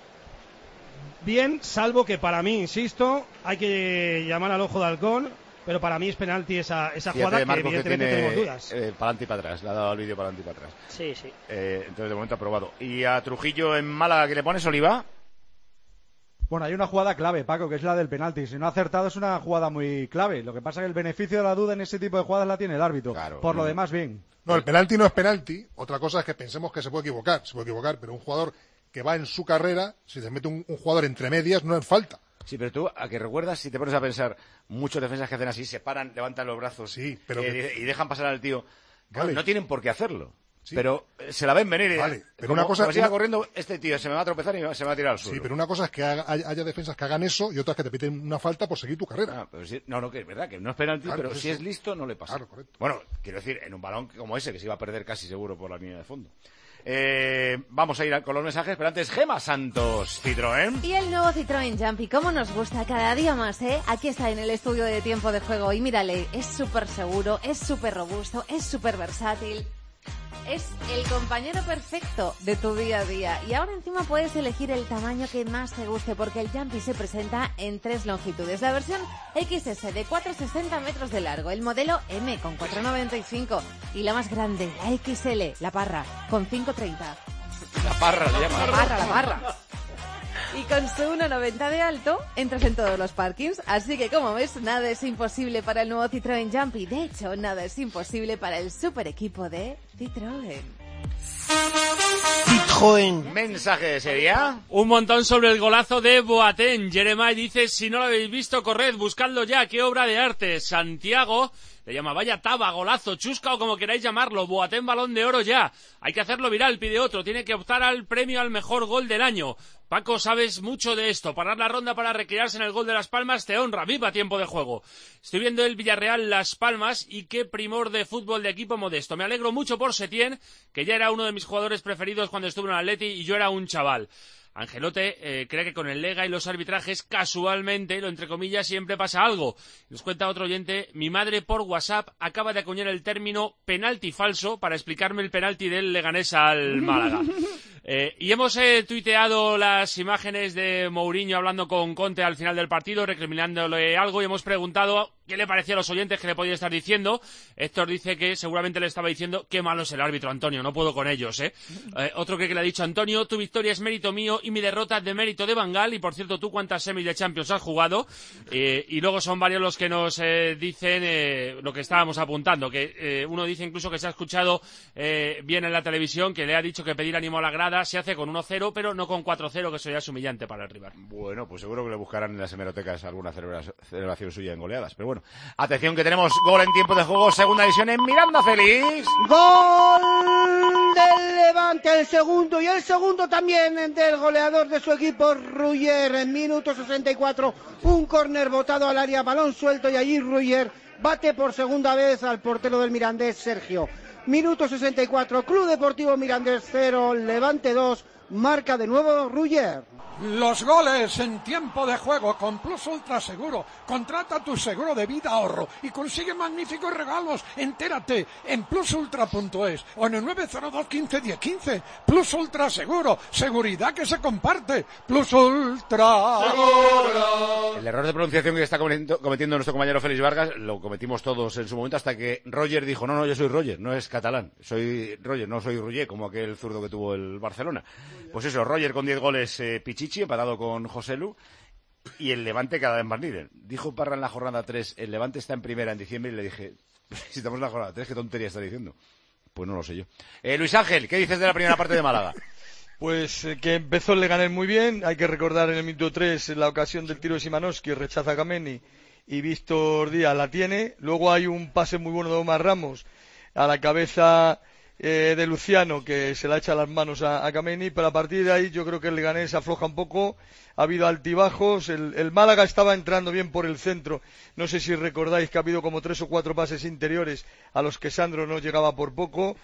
[SPEAKER 11] Bien, salvo que para mí, insisto, hay que llamar al ojo de halcón, pero para mí es penalti esa jugada, que evidentemente tenemos dudas.
[SPEAKER 1] Para adelante y para atrás, le ha dado el vídeo para adelante y para atrás.
[SPEAKER 14] Sí, sí.
[SPEAKER 1] Entonces de momento aprobado. Y a Trujillo en Málaga, ¿qué le pones, Oliva?
[SPEAKER 3] Bueno, hay una jugada clave, Paco, que es la del penalti. Si no ha acertado es una jugada muy clave. Lo que pasa es que el beneficio de la duda en ese tipo de jugadas la tiene el árbitro.
[SPEAKER 1] Claro,
[SPEAKER 3] Por lo demás, bien.
[SPEAKER 6] No, el penalti no es penalti. Otra cosa es que pensemos que se puede equivocar, pero un jugador que va en su carrera, si se mete un jugador entre medias, no es falta.
[SPEAKER 1] Sí, pero tú, ¿a qué recuerdas? Si te pones a pensar, muchos defensas que hacen así, se paran, levantan los brazos,
[SPEAKER 6] sí, pero
[SPEAKER 1] y dejan pasar al tío.
[SPEAKER 6] Vale.
[SPEAKER 1] No tienen por qué hacerlo.
[SPEAKER 6] Sí.
[SPEAKER 1] Pero se la ven venir.
[SPEAKER 6] Vale, pero
[SPEAKER 1] como,
[SPEAKER 6] una cosa,
[SPEAKER 1] como siga corriendo, este tío se me va a tropezar y se me va a tirar al suelo.
[SPEAKER 6] Sí, pero una cosa es que haya defensas que hagan eso y otras que te piten una falta por seguir tu carrera.
[SPEAKER 1] Pero no, que es verdad, que no es penalti,
[SPEAKER 6] Claro,
[SPEAKER 1] pero
[SPEAKER 6] pues
[SPEAKER 1] si es listo, no le pasa.
[SPEAKER 6] Claro, correcto.
[SPEAKER 1] Bueno, quiero decir, en un balón como ese, que se iba a perder casi seguro por la línea de fondo. Vamos a ir con los mensajes, pero antes, Gema Santos, Citroën.
[SPEAKER 20] Y el nuevo Citroën Jumpy, cómo nos gusta cada día más, ¿eh? Aquí está en el estudio de tiempo de juego y mírale, es súper seguro, es súper robusto, es súper versátil. Es el compañero perfecto de tu día a día. Y ahora encima puedes elegir el tamaño que más te guste, porque el Jumpy se presenta en 3 longitudes. La versión XS de 4,60 metros de largo, el modelo M con 4,95 y la más grande, la XL, la Parra, con 5,30.
[SPEAKER 1] La Parra le llama.
[SPEAKER 20] La Parra. Y con su 1,90 de alto, entras en todos los parkings. Así que, como ves, nada es imposible para el nuevo Citroën Jumpy. De hecho, nada es imposible para el super equipo de Citroën.
[SPEAKER 1] Citroën. Mensaje sería
[SPEAKER 21] un montón sobre el golazo de Boateng. Jeremiah dice: si no lo habéis visto, corred, buscadlo ya, qué obra de arte. Santiago Le llama, vaya taba, golazo, chusca o como queráis llamarlo, Boateng Balón de Oro ya. Hay que hacerlo viral, pide otro, tiene que optar al premio al mejor gol del año. Paco, sabes mucho de esto. Parar la ronda para recrearse en el gol de Las Palmas te honra. ¡Viva tiempo de juego! Estoy viendo el Villarreal Las Palmas y qué primor de fútbol de equipo modesto. Me alegro mucho por Setién, que ya era uno de mis jugadores preferidos cuando estuve en el Atleti y yo era un chaval. Angelote cree que con el Lega y los arbitrajes, casualmente, lo entre comillas, siempre pasa algo. Nos cuenta otro oyente, mi madre por WhatsApp acaba de acuñar el término penalti falso para explicarme el penalti del Leganés al Málaga. Y hemos tuiteado las imágenes de Mourinho hablando con Conte al final del partido, recriminándole algo, y hemos preguntado qué le parecía a los oyentes que le podía estar diciendo. Héctor dice que seguramente le estaba diciendo qué malo es el árbitro, Antonio, no puedo con ellos, Otro que le ha dicho, Antonio, tu victoria es mérito mío y mi derrota de mérito de Van Gaal, y por cierto, ¿tú cuántas semis de Champions has jugado? Y luego son varios los que nos dicen lo que estábamos apuntando, que uno dice incluso que se ha escuchado bien en la televisión, que le ha dicho que pedir ánimo a la grada se hace con 1-0, pero no con 4-0, que eso ya es humillante para el rival.
[SPEAKER 1] Bueno, pues seguro que le buscarán en las hemerotecas alguna celebración suya en goleadas. Pero bueno, atención que tenemos gol en tiempo de juego, segunda división en Miranda, Félix.
[SPEAKER 4] Gol del Levante, el segundo, y el segundo también del goleador de su equipo, Ruller, en minuto 64. Un córner botado al área, balón suelto, y allí Ruller bate por segunda vez al portero del Mirandés, Sergio. Minuto 64, Club Deportivo Mirandés 0, Levante 2, marca de nuevo Ruller.
[SPEAKER 2] Los goles en tiempo de juego con Plus Ultra Seguro. Contrata tu seguro de vida ahorro y consigue magníficos regalos. Entérate en plusultra.es o en el 902 15 10 15. Plus Ultra Seguro. Seguridad que se comparte. Plus Ultra Seguro.
[SPEAKER 1] El error de pronunciación que está cometiendo nuestro compañero Félix Vargas lo cometimos todos en su momento, hasta que Roger dijo, no, yo soy Roger, no es catalán. Soy Roger, no soy Ruller, como aquel zurdo que tuvo el Barcelona. Pues eso, Roger con 10 goles, Pichichi, empatado con Joselu, y el Levante cada vez más líder. Dijo Parra en la jornada 3, el Levante está en primera en diciembre, y le dije, si estamos en la jornada 3, ¿qué tontería está diciendo? Pues no lo sé yo. Luis Ángel, ¿qué dices de la primera parte de Málaga?
[SPEAKER 13] Pues que empezó el Leganés muy bien. Hay que recordar en el minuto 3 la ocasión del tiro de Szymanowski, rechaza a Kameni y Víctor Díaz la tiene. Luego hay un pase muy bueno de Omar Ramos a la cabeza de Luciano, que se la echa las manos a Kameni, pero a partir de ahí yo creo que el Leganés afloja un poco. Ha habido altibajos, el Málaga estaba entrando bien por el centro. No sé si recordáis que ha habido como 3 o 4 pases interiores a los que Sandro no llegaba por poco.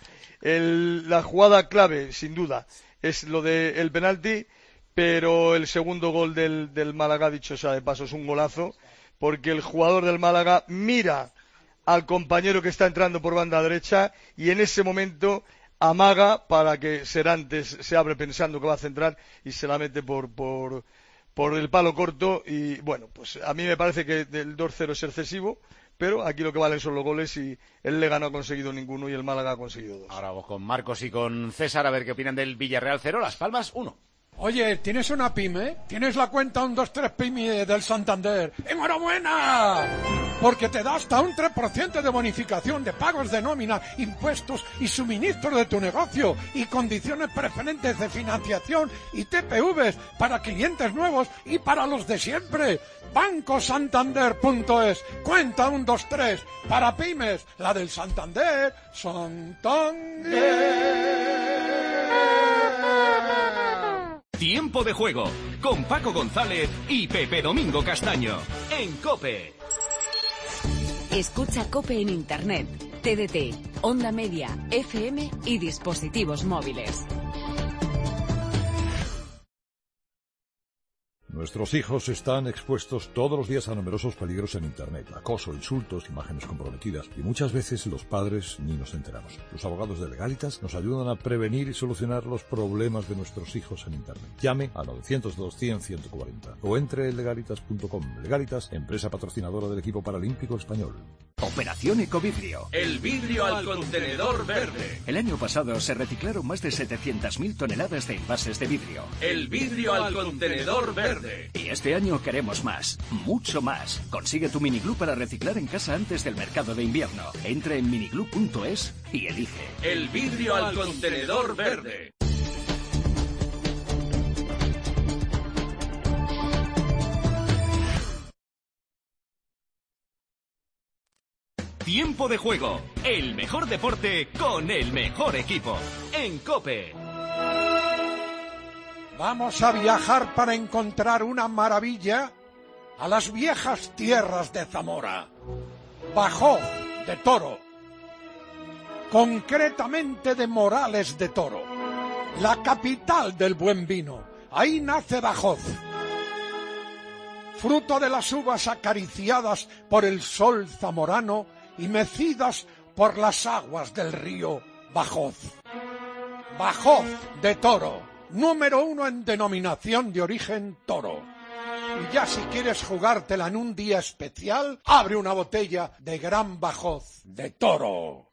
[SPEAKER 13] La jugada clave, sin duda, es lo del penalti, pero el segundo gol del Málaga, dicho sea de paso, es un golazo, porque el jugador del Málaga mira al compañero que está entrando por banda derecha y en ese momento amaga para que Serantes se abre pensando que va a centrar y se la mete por el palo corto. Y bueno, pues a mí me parece que el 2-0 es excesivo, pero aquí lo que valen son los goles y el Lega no ha conseguido ninguno y el Málaga ha conseguido 2.
[SPEAKER 1] Ahora vamos con Marcos y con César a ver qué opinan del Villarreal 0, Las Palmas 1.
[SPEAKER 2] Oye, ¿tienes una pyme? ¿Tienes la cuenta 123 PYME del Santander? ¡Enhorabuena! Porque te da hasta un 3% de bonificación de pagos de nómina, impuestos y suministros de tu negocio, y condiciones preferentes de financiación y TPVs para clientes nuevos y para los de siempre. Bancosantander.es. Cuenta 123 para pymes, la del Santander. Santander.
[SPEAKER 9] Tiempo de juego con Paco González y Pepe Domingo Castaño en COPE.
[SPEAKER 22] Escucha COPE en Internet, TDT, Onda Media, FM y dispositivos móviles.
[SPEAKER 23] Nuestros hijos están expuestos todos los días a numerosos peligros en Internet, acoso, insultos, imágenes comprometidas, y muchas veces los padres ni nos enteramos. Los abogados de Legalitas nos ayudan a prevenir y solucionar los problemas de nuestros hijos en Internet. Llame a 902-100-140 o entre en legalitas.com. Legalitas, empresa patrocinadora del equipo paralímpico español.
[SPEAKER 9] Operación Ecovidrio. El vidrio al contenedor verde. El año pasado se reciclaron más de 700.000 toneladas de envases de vidrio. El vidrio al contenedor verde. Y este año queremos más, mucho más. Consigue tu miniglú para reciclar en casa antes del mercado de invierno. Entra en miniglú.es y elige. El vidrio al contenedor verde. Tiempo de juego, el mejor deporte con el mejor equipo. En COPE.
[SPEAKER 2] Vamos a viajar para encontrar una maravilla a las viejas tierras de Zamora. Bajó de Toro. Concretamente de Morales de Toro. La capital del buen vino. Ahí nace Bajoz. Fruto de las uvas acariciadas por el sol zamorano y mecidas por las aguas del río Bajoz. Bajoz de Toro, número 1 en denominación de origen toro. Y ya si quieres jugártela en un día especial, abre una botella de Gran Bajoz de Toro.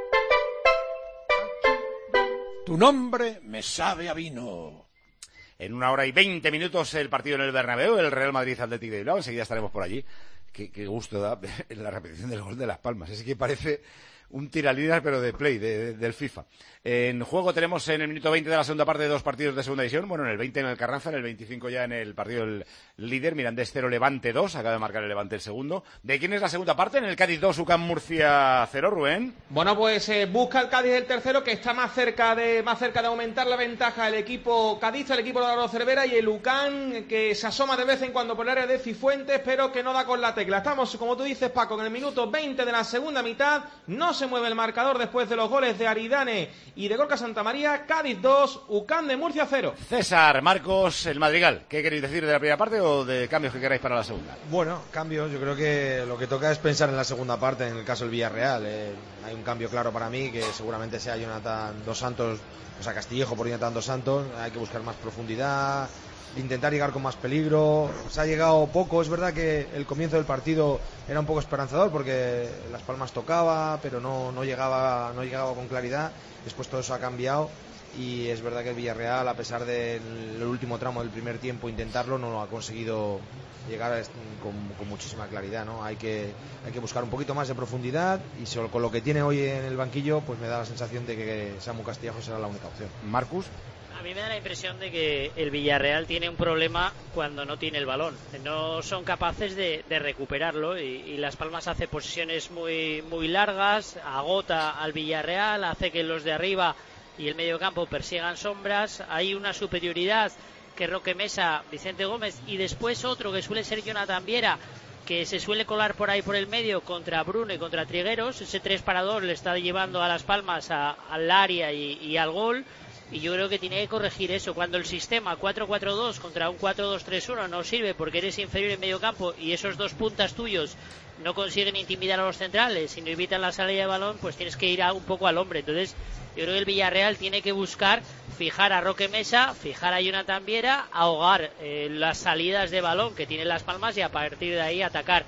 [SPEAKER 2] Tu nombre me sabe a vino.
[SPEAKER 1] En 1 hora y 20 minutos el partido en el Bernabéu, el Real Madrid Athletic de Bilbao. Enseguida estaremos por allí. Qué gusto da la repetición del gol de Las Palmas. Es que parece un tiralíneas, pero de Play, del FIFA. En juego tenemos en el minuto 20 de la segunda parte 2 partidos de segunda división. Bueno, en el 20 en el Carranza, en el 25 ya en el partido del líder. Mirandés 0, Levante 2. Acaba de marcar el Levante el segundo. ¿De quién es la segunda parte? En el Cádiz 2, UCAM Murcia 0, Rubén.
[SPEAKER 10] Bueno, pues busca el Cádiz el tercero, que está más cerca de aumentar la ventaja el equipo cadista, el equipo de Álvaro Cervera, y el UCAM, que se asoma de vez en cuando por el área de Cifuentes, pero que no da con la tecla. Estamos, como tú dices, Paco, en el minuto 20 de la segunda mitad. No se mueve el marcador después de los goles de Aridane y de Gorka Santamaría. Cádiz 2, UCAM de Murcia 0.
[SPEAKER 1] César, Marcos, el Madrigal. ¿Qué queréis decir de la primera parte o de cambios que queráis para la segunda?
[SPEAKER 12] Bueno, cambios. Yo creo que lo que toca es pensar en la segunda parte, en el caso del Villarreal. Hay un cambio claro para mí, que seguramente sea Jonathan Dos Santos, o sea, Castillejo por Jonathan Dos Santos. Hay que buscar más profundidad, intentar llegar con más peligro. Se ha llegado poco. Es verdad que el comienzo del partido era un poco esperanzador porque Las Palmas tocaba, pero no llegaba con claridad. Después todo eso ha cambiado y es verdad que el Villarreal, a pesar del último tramo del primer tiempo intentarlo, no lo ha conseguido llegar con muchísima claridad, ¿no? Hay que buscar un poquito más de profundidad, y solo con lo que tiene hoy en el banquillo, pues me da la sensación de que Samu Castillejo será la única opción.
[SPEAKER 1] Marcus.
[SPEAKER 14] A mí me da la impresión de que el Villarreal tiene un problema cuando no tiene el balón. No son capaces de recuperarlo, y Las Palmas hace posiciones muy, muy largas, agota al Villarreal, hace que los de arriba y el mediocampo persigan sombras. Hay una superioridad que Roque Mesa, Vicente Gómez y después otro que suele ser Jonathan Viera, que se suele colar por ahí por el medio contra Bruno y contra Trigueros. Ese 3-2 le está llevando a Las Palmas al área y al gol. Y yo creo que tiene que corregir eso. Cuando el sistema 4-4-2 contra un 4-2-3-1 no sirve porque eres inferior en medio campo y esos dos puntas tuyos no consiguen intimidar a los centrales y no evitan la salida de balón, pues tienes que ir un poco al hombre. Entonces yo creo que el Villarreal tiene que buscar fijar a Roque Mesa, fijar a Jonathan Viera, ahogar las salidas de balón que tienen Las Palmas y a partir de ahí atacar.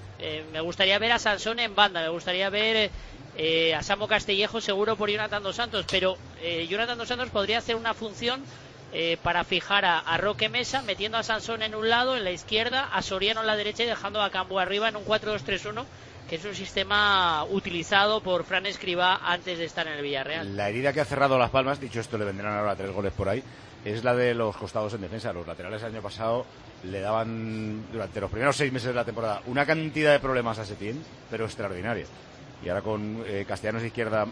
[SPEAKER 14] Me gustaría ver a Sansón en banda, me gustaría ver a Samu Castillejo seguro por Jonathan Dos Santos, pero Jonathan Dos Santos podría hacer una función para fijar a Roque Mesa, metiendo a Sansón en un lado, en la izquierda, a Soriano en la derecha y dejando a Cambu arriba en un 4-2-3-1, que es un sistema utilizado por Fran Escribá antes de estar en el Villarreal.
[SPEAKER 1] La herida que ha cerrado Las Palmas, dicho esto, le vendrán ahora 3 goles por ahí, es la de los costados en defensa. Los laterales el año pasado le daban, durante los primeros 6 meses de la temporada, una cantidad de problemas a Setién, pero extraordinaria. Y ahora con Castellanos izquierda,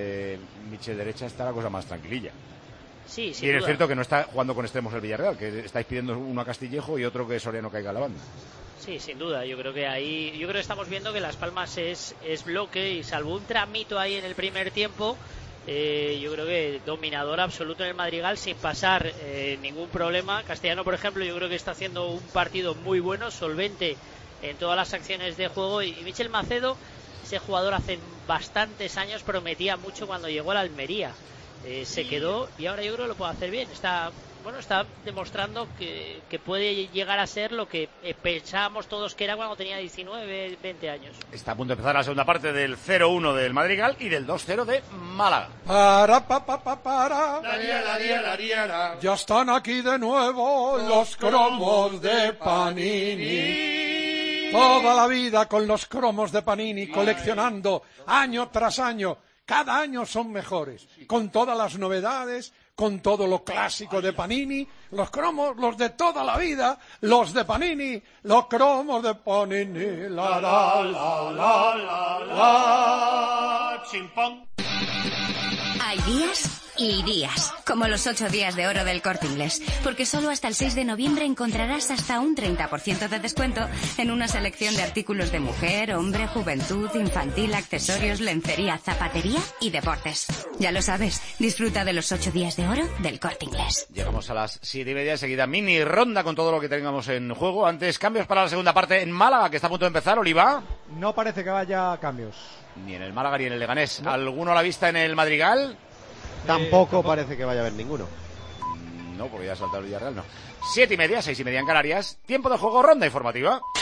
[SPEAKER 1] Michel derecha, está la cosa más tranquililla.
[SPEAKER 14] Sí,
[SPEAKER 1] y es cierto que no está jugando con extremos el Villarreal, que estáis pidiendo uno a Castillejo y otro que Soriano caiga a la banda.
[SPEAKER 14] Sí, sin duda. Yo creo que estamos viendo que Las Palmas es bloque, y salvo un tramito ahí en el primer tiempo, yo creo que dominador absoluto en el Madrigal sin pasar ningún problema. Castellano, por ejemplo, yo creo que está haciendo un partido muy bueno, solvente en todas las acciones de juego, y Michel Macedo, ese jugador hace bastantes años prometía mucho cuando llegó a la Almería. Se quedó y ahora yo creo que lo puede hacer bien. Está demostrando que puede llegar a ser lo que pensábamos todos que era cuando tenía 19, 20 años.
[SPEAKER 1] Está a punto de empezar la segunda parte del 0-1 del Madrigal y del 2-0 de Málaga.
[SPEAKER 2] Ya están aquí de nuevo los cromos de Panini. Toda la vida con los cromos de Panini, coleccionando año tras año. Cada año son mejores, con todas las novedades, con todo lo clásico de Panini, los cromos, los de toda la vida, los de Panini, los cromos de Panini, la la la la la la, chimpón.
[SPEAKER 5] Hay días y días, como los 8 días de oro del Corte Inglés, porque solo hasta el 6 de noviembre encontrarás hasta un 30% de descuento en una selección de artículos de mujer, hombre, juventud, infantil, accesorios, lencería, zapatería y deportes. Ya lo sabes, disfruta de los 8 días de oro del Corte Inglés.
[SPEAKER 1] Llegamos a las 7:30, enseguida mini ronda con todo lo que tengamos en juego. Antes, cambios para la segunda parte en Málaga, que está a punto de empezar, Oliva.
[SPEAKER 3] No parece que vaya cambios.
[SPEAKER 1] Ni en el Málaga ni en el Leganés. No. ¿Alguno a la vista en el Madrigal?
[SPEAKER 18] Tampoco parece que vaya a haber ninguno.
[SPEAKER 1] No, porque ya ha saltado el Villarreal, no. 7:30, 6:30 en Canarias. Tiempo de juego, ronda informativa.